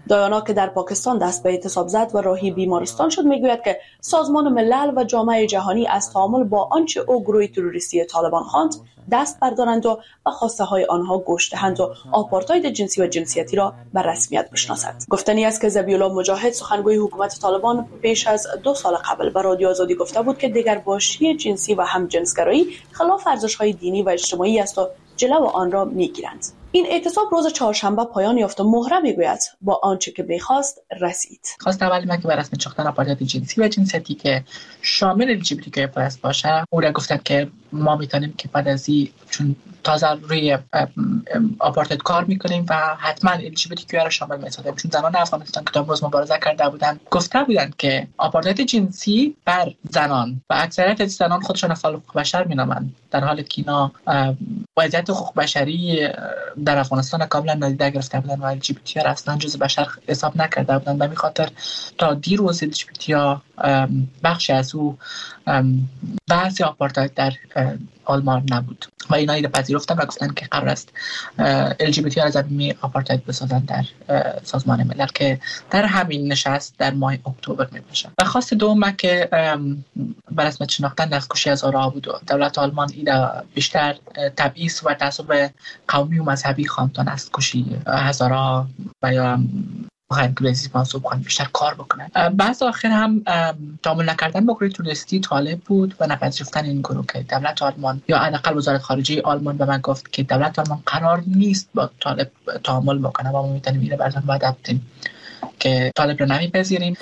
دایانا که در پاکستان دست به اعتصاب زد و راهی بیمارستان شد میگوید که سازمان ملل و جامعه جهانی از تعامل با آنچه او گروه تروریستی طالبان خواند دست بردارند و خواسته های آنها گوش دهند و آپارتاید جنسی و جنسیتی را به رسمیت بشناسند. گفتنی است که ذبیح‌الله مجاهد سخنگوی حکومت طالبان پیش از 2 سال قبل به رادیو آزادی گفته بود که دگرباشی جنسی و همجنسگرایی خلاف ارزش‌های دینی و اجتماعی است و جلو آن را میگیرند. این اعتصاب روز چهارشنبه پایان یافت و مهره میگوید با آنچه که می‌خواست رسید. خواست اولی من که بر رسمیت ساختن آپارتاید جنسی و جنسیتی که شامل LGBTQ+ باشه، او را گفتند که ما میتونیم که بعد از این چون تازه روی آپارتاید کار میکنیم و حتما LGBTQ را شامل میسازیم، چون زنان افغانستان که تا امروز مبارزه کرده بودند گفته بودند که آپارتاید جنسی بر زنان و اکثریت از زنان خودشان فعال حقوق بشر مینامند، در حالی که اینا وضعیت حقوق بشری در افغانستان کاملا نادیده گرفته بودند و LGBT را اصلا جزء بشر حساب نکرده بودند. به خاطر تا دیروز LGBT بخشی از او بحث آپارتاید در آلمان نبود و اینا اینو پذیرفتن و گفتن که قرار است LGBT را زمینه آپارتاید بسازن در سازمان ملل که در همین نشست در ماه اکتبر میباشه. و خواست دوم که بر رسمیت شناختن دستکشی هزارها بود و دولت آلمان اینا بیشتر تبعیض و تعصب قومی و مذهبی خواندن است، کشی هزارها و یا انگلیسی منصوب کنن بیشتر کار بکنن. بعض آخر هم تعامل نکردن با گروه تروریستی طالب بود و نپذیرفتن این گروه که دولت آلمان یا حداقل وزارت خارجه آلمان به من گفت که دولت آلمان قرار نیست با طالب تعامل بکنه و ما میتونیم اینو براتون وعده بدیم که طالب رو نمیپذیریم.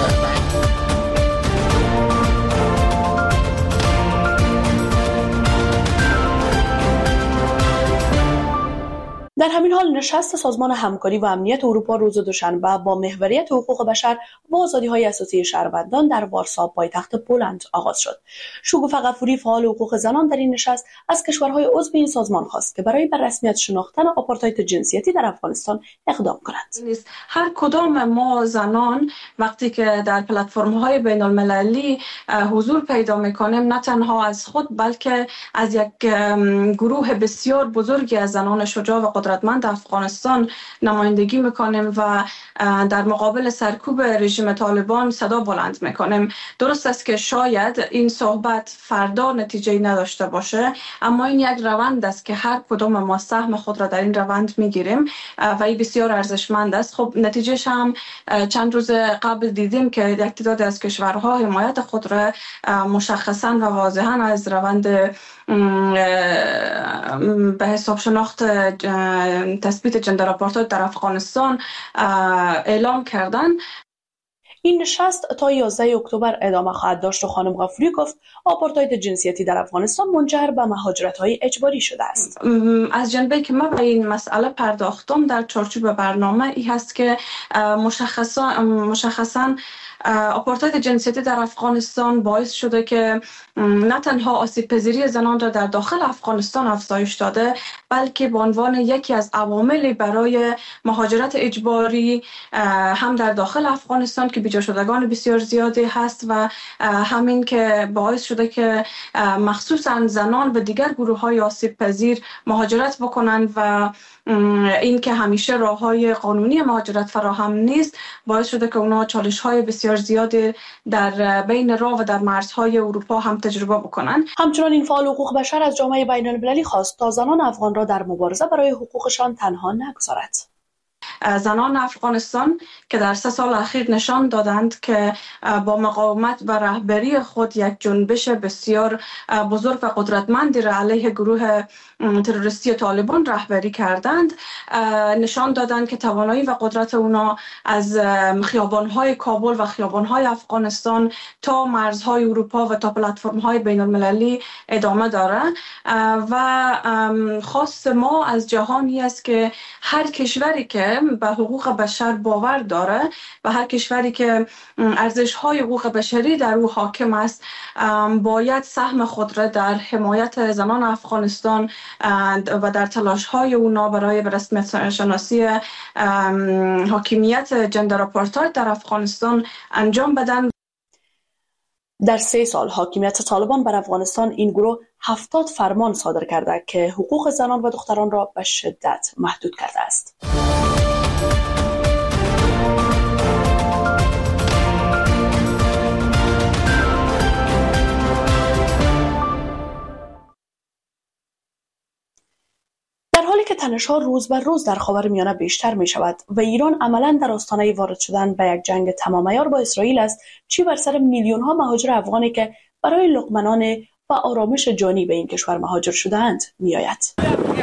در همین حال نشست سازمان همکاری و امنیت اروپا روز دوشنبه با محوریت حقوق بشر و آزادی‌های اساسی شهروندان در وارسا پایتخت پولند آغاز شد. شگوفه غفوری فعال حقوق زنان در این نشست از کشورهای عضو این سازمان خواست که برای به رسمیت شناختن آپارتاید جنسیتی در افغانستان اقدام کنند. هر کدام ما زنان وقتی که در پلتفرم‌های بین‌المللی حضور پیدا می‌کنیم نه تنها از خود بلکه از یک گروه بسیار بزرگی از زنان شجاع و قدرتمند افغانستان نمایندگی میکنیم و در مقابل سرکوب رژیم طالبان صدا بلند میکنیم. درست است که شاید این صحبت فردا نتیجه نداشته باشه، اما این یک روند است که هر کدام ما سهم خود را در این روند میگیریم و این بسیار ارزشمند است. خب نتیجهش هم چند روز قبل دیدیم که یک تعداد از کشورها حمایت خود را مشخصا و واضحا از روند به حساب شناخت تثبیت جندر آپارتاید در افغانستان اعلام کردن. این نشست تا 11 اکتبر ادامه خواهد داشت و خانم غفوری گفت آپارتاید جنسیتی در افغانستان منجر به مهاجرت‌های اجباری شده است. از جنبه‌ای که من به این مسئله پرداختم در چارچوب برنامه ای هست که مشخصاً آپارتاید جنسیتی در افغانستان باعث شده که نه تنها آسیب پذیری زنان را در داخل افغانستان افزایش داده، بلکه به عنوان یکی از عواملی برای مهاجرت اجباری هم در داخل افغانستان که بیجا شدگان بسیار زیادی هست و همین که باعث شده که مخصوصا زنان و دیگر گروه‌های آسیب پذیر مهاجرت بکنند و این که همیشه راه‌های قانونی مهاجرت فراهم نیست باعث شده که اونا چالش‌های بسیار زیادی در بین راه و در مرزهای اروپا هم تجربه بکنند. همچنان این فعال حقوق بشر از جامعه بین‌المللی خواست تا زنان افغان را در مبارزه برای حقوقشان تنها نگذارد. زنان افغانستان که در 3 سال اخیر نشان دادند که با مقاومت و رهبری خود یک جنبش بسیار بزرگ و قدرتمندی را علیه گروه تروریستی طالبان رهبری کردند، نشان دادند که توانایی و قدرت اونا از خیابان‌های کابل و خیابان‌های افغانستان تا مرزهای اروپا و تا پلتفرم‌های بین‌المللی ادامه داره و خواست ما از جهانی است که هر کشوری که به حقوق بشر باور داره و هر کشوری که ارزش‌های حقوق بشری در او حاکم است باید سهم خود را در حمایت زنان افغانستان و در تلاش‌های اونا برای به رسمیت شناسی حاکمیت جندر آپارتاید در افغانستان انجام بدن. در 3 سال حاکمیت طالبان بر افغانستان این گروه 70 فرمان صادر کرده که حقوق زنان و دختران را به شدت محدود کرده است. که تنش‌ها روز بر روز در خاورمیانه بیشتر می شود و ایران عملاً در آستانه وارد شدن به یک جنگ تمام عیار با اسرائیل است، چی بر سر میلیون‌ها مهاجر افغانی که برای لقمه و آرامش جانی به این کشور مهاجر شده‌اند می‌آید.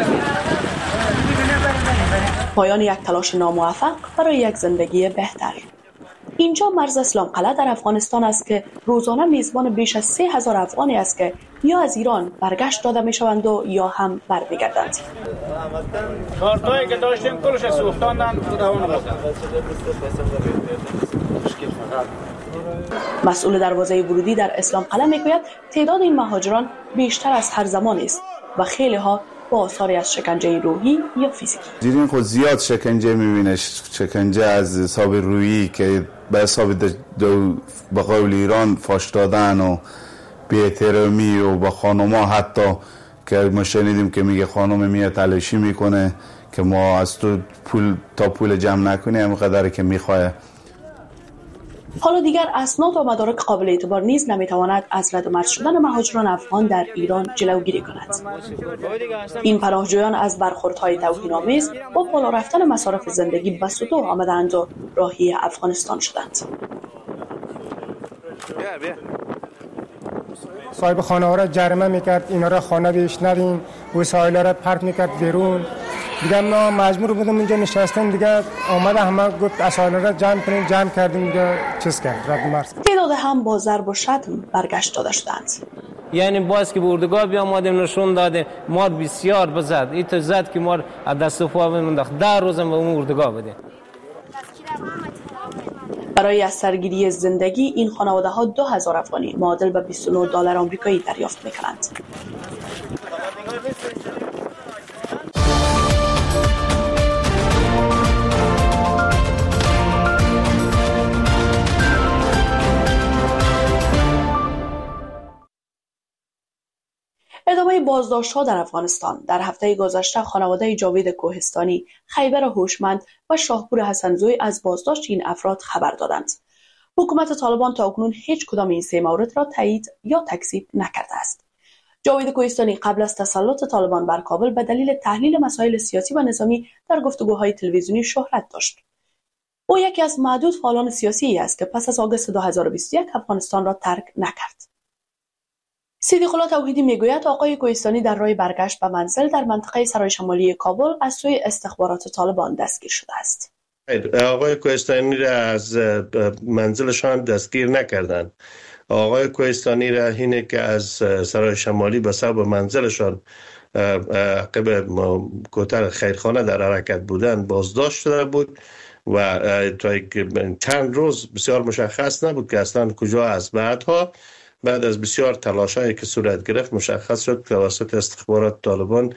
پایان یک تلاش ناموفق برای یک زندگی بهتر. اینجا مرز اسلام قلعه در افغانستان است که روزانه میزبان بیش از 3000 افغانی است که یا از ایران برگشت داده میشوند و یا هم برمیگردند. کارتایی که داشتیم کلش سوختاندن. مسئول دروازه ورودی در اسلام قلعه میگوید تعداد این مهاجران بیشتر از هر زمان است و خیلی ها با آثاری از شکنجه روحی یا فیزیکی. زیرین خود زیاد شکنجه میبینه، شکنجه از حساب روحی که به حساب به قول ایران فاش دادن و بی‌احترامی و با خانوما، حتی که ما شنیدیم که میگه خانم میاد تلاشی میکنه که ما از تو پول جمع نکنیم همینقدر که میخواه. حالا دیگر اسناد و مدارک قابل اعتبار نیز نمیتواند از رد و مرز شدن مهاجران افغان در ایران جلوگیری کند. این پناهجویان از برخوردهای توهین‌آمیز با بالا رفتن مصارف زندگی به سطوح آمدند و راهی افغانستان شدند. صاحب خانه ها را جریمه میکرد، اینا را خانه بیش ندیم، وسایل را پرت میکرد بیرون. دیگه ما مجبور بودیم اینجا نشستیم، دیگه آمده همه گفت اسایل را جمع کنیم، جمع کردیم، دیگه چیز کرد رد مرز. تعداد هم با ضرب و شتم برگشت داده شدند. یعنی باز که به اردوگاه بیامدیم نشون داده ما بسیار بزد، این تو زد که ما از دست و پا بموندیم 10 روزم به اون اردوگاه بودیم. برای از سرگیری زندگی این خانواده ها 2000 افغانی معادل به $29 آمریکایی دریافت میکنند. ادامه بازداشت‌ها در افغانستان. در هفته گذشته خانواده جاوید کوهستانی، خیبر هوشمند و شاهپور حسنزوی از بازداشت این افراد خبر دادند. حکومت طالبان تا اکنون هیچ کدام این 3 مورد را تایید یا تکذیب نکرده است. جاوید کوهستانی قبل از تسلط طالبان بر کابل به دلیل تحلیل مسائل سیاسی و نظامی در گفتگوهای تلویزیونی شهرت داشت. او یکی از معدود فعالان سیاسی است که پس از آگوست 2021 افغانستان را ترک نکرد. صدیق الله توحیدی میگوید آقای کوهستانی در راه برگشت به منزل در منطقه سرای شمالی کابل از سوی استخبارات طالبان دستگیر شده است. آقای کوهستانی را از منزلشان دستگیر نکردند. آقای کوهستانی را اینه که از سرای شمالی به سبب منزلشان عقب کوتر خیرخانه در حرکت بودند بازداشت شده بود و تا چند روز بسیار مشخص نبود که اصلا کجا است. بعد از بسیار تلاش‌هایی که صورت گرفت مشخص شد که توسط استخبارات طالبان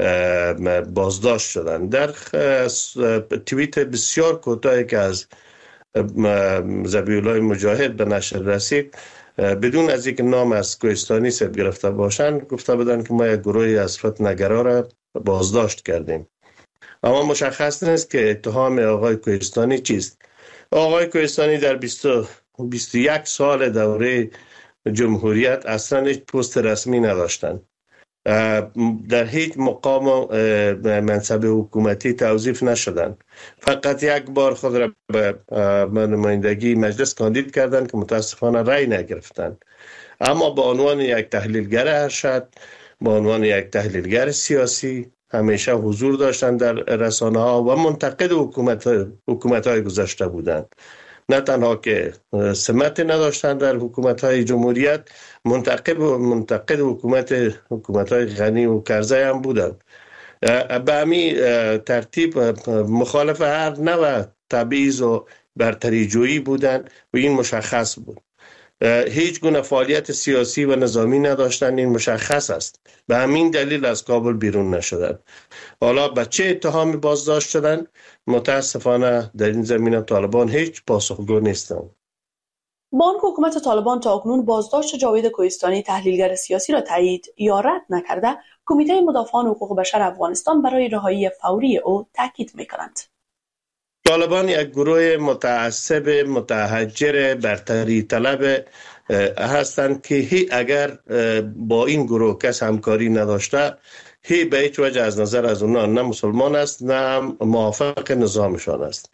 بازداشت شدند. در توییت بسیار کوتاهی که از ذبیح الله مجاهد به نشر رسید، بدون از اینکه نام از کوهستانی ثبت گرفته باشند گفته بودند که ما یک گروهی از فتنه‌گرا را بازداشت کردیم. اما مشخص نیست که اتهام آقای کوهستانی چیست. آقای کوهستانی در 21 سال دوره جمهوریت اصلا هیچ پست رسمی نداشتند. در هیچ مقام و منصب حکومتی توظیف نشدند. فقط یک بار خود را به نمایندگی مجلس کاندید کردند که متاسفانه رأی نگرفتند. اما به عنوان یک تحلیلگر ارشد، به عنوان یک تحلیلگر سیاسی همیشه حضور داشتند در رسانه ها و منتقد حکومت های گذشته بودند. نه تنها که سمت نداشتند در حکومت‌های جمهوریت، منتقد حکومت‌های غنی و کرزی هم بودند. به همین ترتیب مخالف هر نوع تبعیض و برتری جویی بودند و این مشخص بود. هیچ گونه فعالیت سیاسی و نظامی نداشتند، این مشخص است. به همین دلیل از کابل بیرون نشدند. حالا به چه اتهامی بازداشت شدند؟ متاسفانه در این زمینه طالبان هیچ پاسخگو نیستند. بانک حکومت طالبان تا اکنون بازداشت جاوید کوهستانی تحلیلگر سیاسی را تایید یا رد نکرده، کمیته مدافعان حقوق بشر افغانستان برای رهایی فوری او تاکید می‌کنند. طالبان یک گروه متعصب، متحجر، برتری طلب هستند که اگر با این گروه کس همکاری نداشته به هیچ وجه از نظر از اونا نه مسلمان است نه موافق نظامشان است.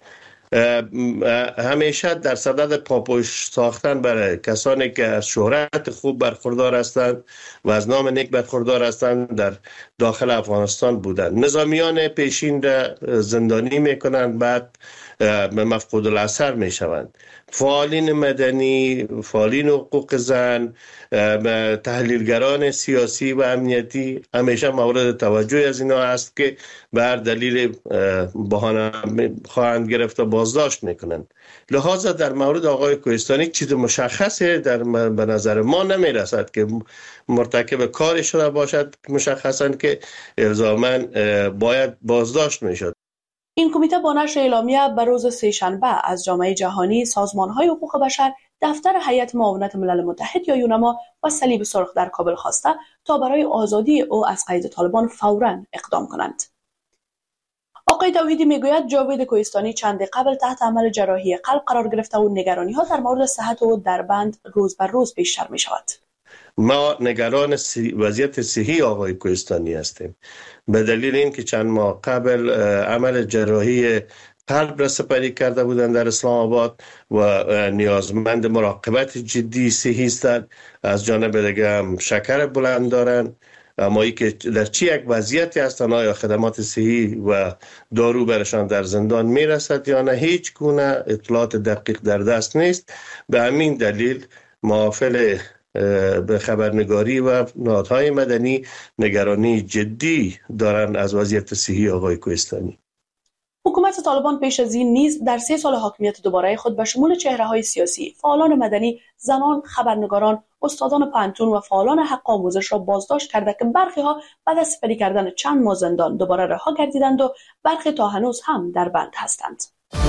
همیشه در صدد پاپوش ساختن برای کسانی که از شهرت خوب برخوردار هستند و از نام نیک برخوردار هستند در داخل افغانستان بودند. نظامیان پیشین را زندانی میکنند، بعد مفقود الاثر میشوند. فعالین مدنی، فعالین حقوق زن، تحلیلگران سیاسی و امنیتی همیشه مورد توجه از اینا است که به هر دلیل بهانه خواهند گرفت و بازداشت میکنند. لذا در مورد آقای کوهستانی چیز مشخصی به نظر ما نمیرسد که مرتکب کاری شده باشد، مشخصا که الزاما باید بازداشت میشد. این کمیته با نشر اعلامیه به روز سه‌شنبه از جامعه جهانی، سازمان‌های حقوق بشر، دفتر هیئت معاونت ملل متحد یا یونما و صلیب سرخ در کابل خواسته تا برای آزادی او از قید طالبان فوراً اقدام کنند. آقای توحیدی میگوید جاوید کوهستانی چند قبل تحت عمل جراحی قلب قرار گرفته و نگرانی‌ها در مورد صحت او در بند روز بر روز بیشتر می‌شود. ما نگران وضعیت صحی آقای کوهستانی هستیم به دلیل اینکه چند ماه قبل عمل جراحی قلب را سپری کرده بودند در اسلام آباد و نیازمند مراقبت جدی صحی هستند. از جانب دیگه هم شکر بلند دارند، اما ای که در چی یک وضعیتی هستند، آیا خدمات صحی و دارو برشان در زندان میرسد یا نه، هیچ گونه اطلاعات دقیق در دست نیست. به همین دلیل محافل به خبرنگاری و نهادهای مدنی نگرانی جدی دارند از وضعیت صحی آقای کوهستانی. حکومت طالبان پیش از این نیز در 3 سال حاکمیت دوباره خود به شمول چهره‌های سیاسی، فعالان مدنی، زنان، خبرنگاران، استادان پانتون و فعالان حق آموزش را بازداشت کرده که برخی ها بعد از سپری کردن چند ماه زندان دوباره رها گردیدند و برخی تا هنوز هم در بند هستند.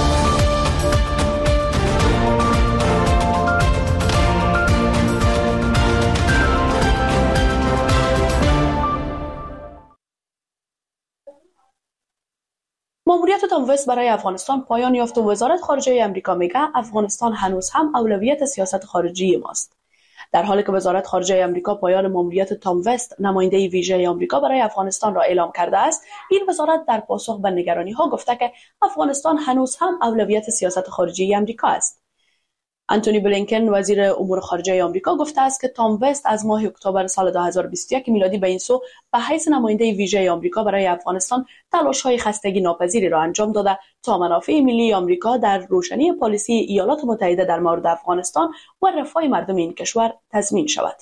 ماموریت تام وست برای افغانستان پایان یافت و وزارت خارجه آمریکا میگه افغانستان هنوز هم اولویت سیاست خارجی ماست. در حالی که وزارت خارجه آمریکا پایان ماموریت تام وست، نماینده ویژه آمریکا برای افغانستان را اعلام کرده است، این وزارت در پاسخ به نگرانی‌ها گفته که افغانستان هنوز هم اولویت سیاست خارجی آمریکا است. آنتونی بلینکن وزیر امور خارجه آمریکا گفته است که تام وست از ماه اکتبر سال 2021 میلادی به این سو به حیث نماینده ویژه آمریکا برای افغانستان تلاش‌های خستگی ناپذیری را انجام داده تا منافع ملی آمریکا در روشنی پالیسی ایالات متحده در مورد افغانستان و رفاه مردم این کشور تضمین شود.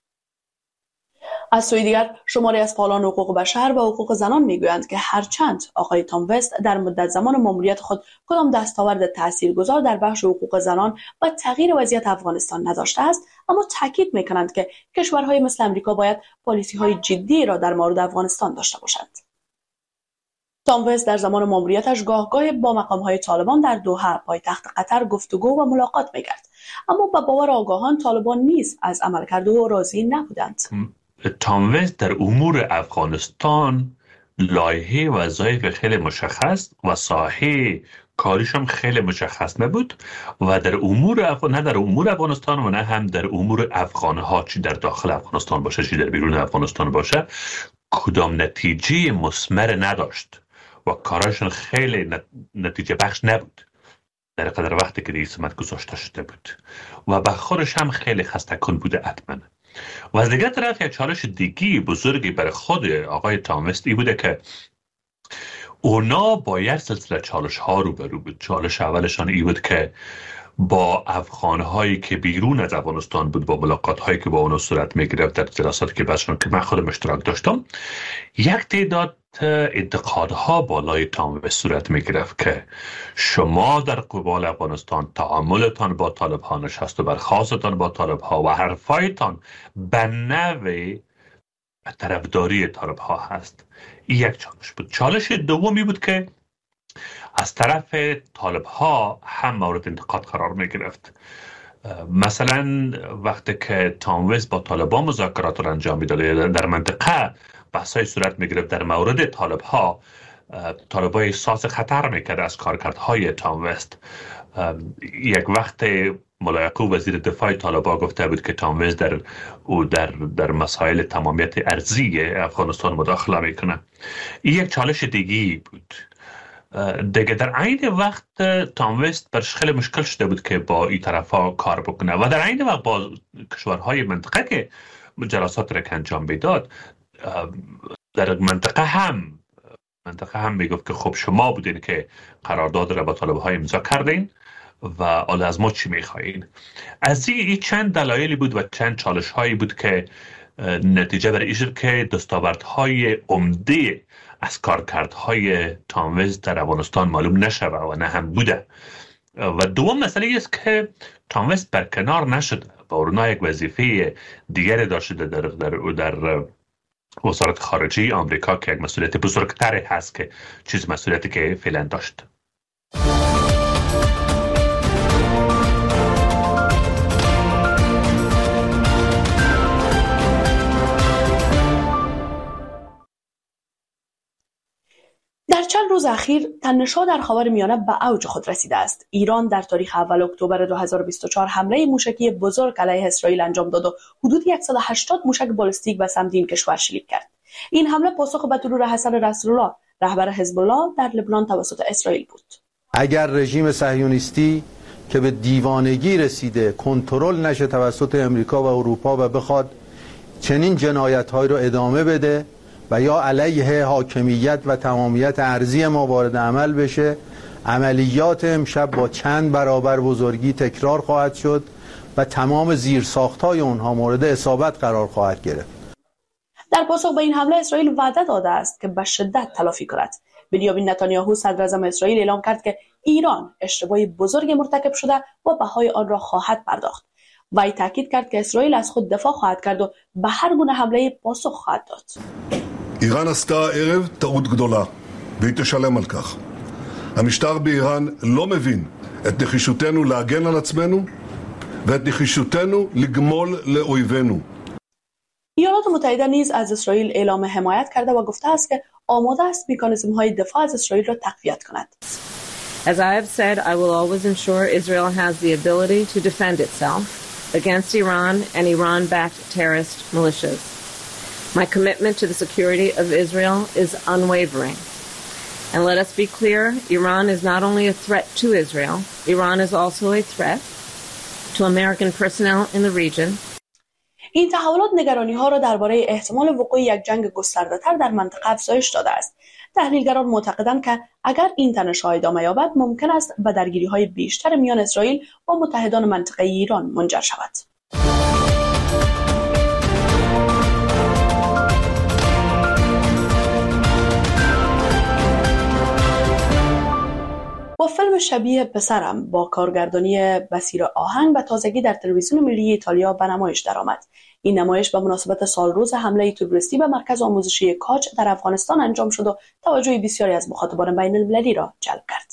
از سوی دیگر شماری از فعالان حقوق بشر و حقوق زنان میگویند که هرچند آقای تام وست در مدت زمان ماموریت خود کدام دستاورد تاثیرگذار در بخش حقوق زنان و تغییر وضعیت افغانستان نداشته است، اما تاکید میکنند که کشورهای مثل آمریکا باید پالیسی‌های جدی را در مورد افغانستان داشته باشند. تام وست در زمان ماموریتش گاه با مقام‌های طالبان در دوحه پایتخت قطر گفتگو و ملاقات میکرد، اما به باور آگاهان طالبان نیز از عملکرد او راضی نبودند. تام وست در امور افغانستان لایحه وظایف خیلی مشخص و ساحه کاریش هم خیلی مشخص نبود و در امور نه در امور افغانستان و نه هم در امور افغانها، چی در داخل افغانستان باشه چی در بیرون افغانستان باشه، کدام نتیجه مثمر نداشت و کاراشون خیلی نتیجه بخش نبود در قدر وقتی که رئیس جمهور گذاشته شده بود و بخورش هم خیلی خسته کن بوده حتما. و از دیگر طرف یک چالش دیگی بزرگی برای خود آقای تام وست بوده که اونا با یک سلسله چالش ها روبرو بود. چالش اولشان ای بود که با افغانهایی که بیرون از افغانستان بود، با ملاقات هایی که با اونا صورت می گرفت در جلساتی که باشون که من خودم اشتراک داشتم، یک تعداد انتقادها بالای تام وست صورت می گرفت که شما در قبال افغانستان تعاملتان با طالب ها نشست و برخاستتان با طالب ها و حرفایتان به نوع طرفداری طالب ها هست. این یک چالش بود. چالش دومی بود که از طرف طالب ها هم مورد انتقاد قرار می گرفت. مثلا وقتی که تام وست با طالبان مذاکرات را انجام میداد در منطقه بحثای صورت می گرفت در مورد طالب ها، طالب ها احساس خطر میکرد از کارکردهای تام وست یک وقت ملایقو وزیر دفاع طالبان گفته بود که تام ویز در مسائل تمامیت ارضی افغانستان مداخله میکنه. این یک چالش دیگی بود. دیگه در عین وقت تام ویز برش خیلی مشکل شده بود که با این طرفا کار بکنه و در عین وقت با کشورهای منطقه که جلسات را انجام میداد، در منطقه هم میگفت که خب شما بودین که قرارداد را با طالب‌ها امضا کردین و حالا از ما چی میخواین. از این چند دلایلی بود و چند چالش هایی بود که نتیجه بر این شد که دستاوردهای عمده از کارکردهای تام ویز در افغانستان معلوم نشود و نه هم بوده. و دوم مسئله است که تام ویز برکنار نشد و اونا یک وظیفه دیگری داشته در وزارت خارجه آمریکا که یک مسئولیت بزرگتری هست که چیز مسئولیتی که فعلا داشت. در چند روز اخیر تنش‌ها در خاورمیانه به اوج خود رسیده است. ایران در تاریخ اول اکتبر 2024 حمله موشکی بزرگ علیه اسرائیل انجام داد و حدود 180 موشک بالستیک به سمت این کشور شلیک کرد. این حمله پاسخ به ترور حسن نصرالله رهبر حزب الله در لبنان توسط اسرائیل بود. اگر رژیم صهیونیستی که به دیوانگی رسیده کنترل نشه توسط امریکا و اروپا و بخواد چنین جنایت‌هایی رو ادامه بده و یا علیه حاکمیت و تمامیت ارضی ما وارد عمل بشه، عملیات امشب با چند برابر بزرگی تکرار خواهد شد و تمام زیرساخت‌های اونها مورد اصابت قرار خواهد گرفت. در پاسخ به این حمله اسرائیل وعده داده است که به شدت تلافی کند. بنیامین نتانیاهو صدر اعظم اسرائیل اعلام کرد که ایران اشتباه بزرگ مرتکب شده و بهای آن را خواهد پرداخت. وی تاکید کرد که اسرائیل از خود دفاع خواهد کرد و به هر گونه حمله پاسخ خواهد داد. איראן עשתה הערב טעות גדולה, והיא תשלם על כך. המשטר באיראן לא מבין את נחישותנו להגן על עצמנו ואת נחישותנו לגמול לאויבינו. ایالات متحده نیز از اسرائیل اعلام حمایت کرده و گفته است که آماده است مکانیزم‌های دفاع از اسرائیل را تقویت کند. As I have said, I will always ensure Israel has the ability to defend itself against Iran and Iran-backed terrorist militias. My commitment to the security of Israel is unwavering. And let us be clear, Iran is not only a threat to Israel, Iran is also a threat to American personnel in the region. این تحولات نگرانی‌ها را درباره احتمال وقوع یک جنگ گسترده‌تر در منطقه افزایش داده است. تحلیلگران معتقدند که اگر این تنش‌ها ادامه یابد ممکن است به درگیری‌های بیشتر میان اسرائیل و متحدان منطقه ایران منجر شود. با فیلم شبیه پسرم با کارگردانی بصیر آهنگ به تازگی در تلویزیون ملی ایتالیا به نمایش درآمد. این نمایش به مناسبت سالروز حمله تروریستی به مرکز آموزشی کاج در افغانستان انجام شد و توجه بسیاری از مخاطبان بین المللی را جلب کرد.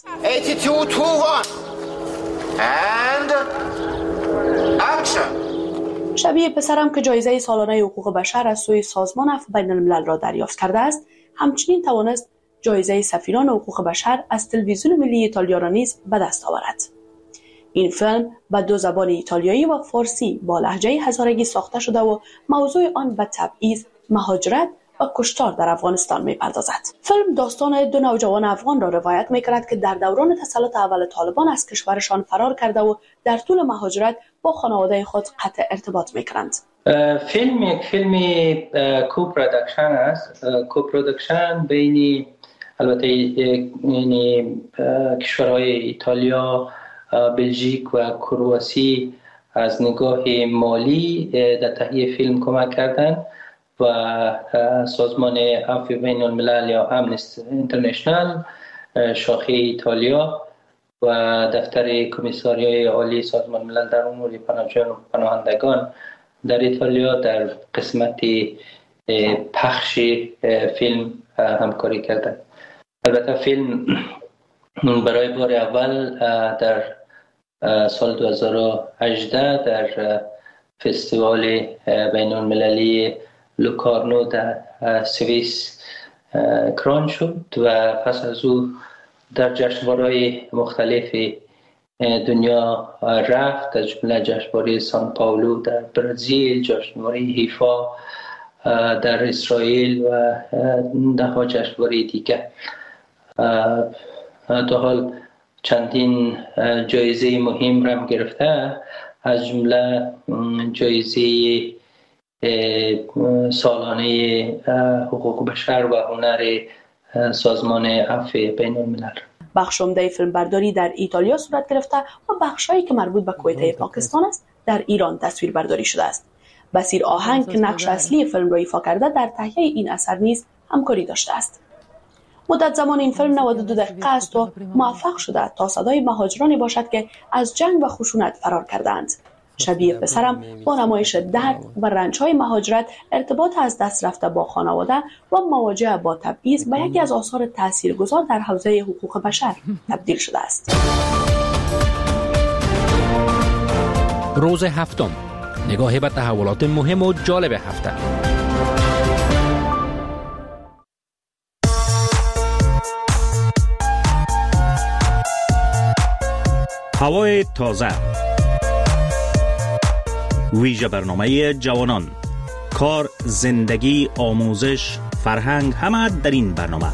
شبیه پسرم که جایزه سالانه حقوق بشر از سوی سازمان عفو بین الملل را دریافت کرده است، همچنین توانست جایزه سفیران حقوق بشر از تلویزیون ملی ایتالیا را نیز به دست آورد. این فیلم به دو زبان ایتالیایی و فارسی با لهجه هزارگی ساخته شده و موضوع آن به تبعیض، مهاجرت و کشتار در افغانستان می‌پردازد. فیلم داستان دو نوجوان افغان را روایت می‌کند که در دوران تسلط اول طالبان از کشورشان فرار کرده و در طول مهاجرت با خانواده خود قطع ارتباط می‌کنند. فیلم یک فیلم کوپروداکشن است. کوپروداکشن بین البته یعنی کشورهای ایتالیا، بلژیک و کرواسی از نگاه مالی در تهیه فیلم کمک کردند و سازمان عفو بین الملل یا امنستی اینترنشنال شاخه ایتالیا و دفتر کمیساریای عالی سازمان ملل در امور پناهندگان در ایتالیا در قسمت پخش فیلم همکاری کردند. البته فیلم برای بار اول در سال 2018 در فستیوال بین المللی لوکارنو در سوئیس کران شد و پس از او در جشنواره‌های مختلف دنیا رفت، از جمله جشنواره سان پائولو در برزیل، جشنواره حیفا در اسرائیل و ده ها جشنواره دیگه. تا حال چندین جایزه مهم را گرفته، از جمله جایزه سالانه حقوق بشر و هنر سازمان عفو بین الملل. بخش عمده فیلمبرداری در ایتالیا صورت گرفته و بخشایی که مربوط به کویته پاکستان است در ایران تصویر برداری شده است. بصیر آهنگ که نقش اصلی فیلم را ایفا کرده در تهیه این اثر نیز همکاری داشته است. مدت زمان این فیلم 92 دقیقه است و موفق شده تا صدای مهاجرانی باشد که از جنگ و خشونت فرار کردند. شبیه پسرم با نمایش درد و رنج‌های مهاجرت، ارتباط از دست رفته با خانواده و مواجهه با تبعیض به یکی از آثار تاثیرگذار در حوزه حقوق بشر تبدیل شده است. روز هفتم، نگاهی به تحولات مهم و جالب هفته. هوای تازه، ویژه برنامه جوانان، کار، زندگی، آموزش، فرهنگ، همه در این برنامه.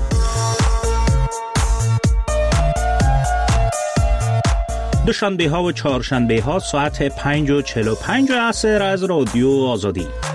دوشنبه ها و چهارشنبه ها ساعت 5:45 عصر از رادیو آزادی.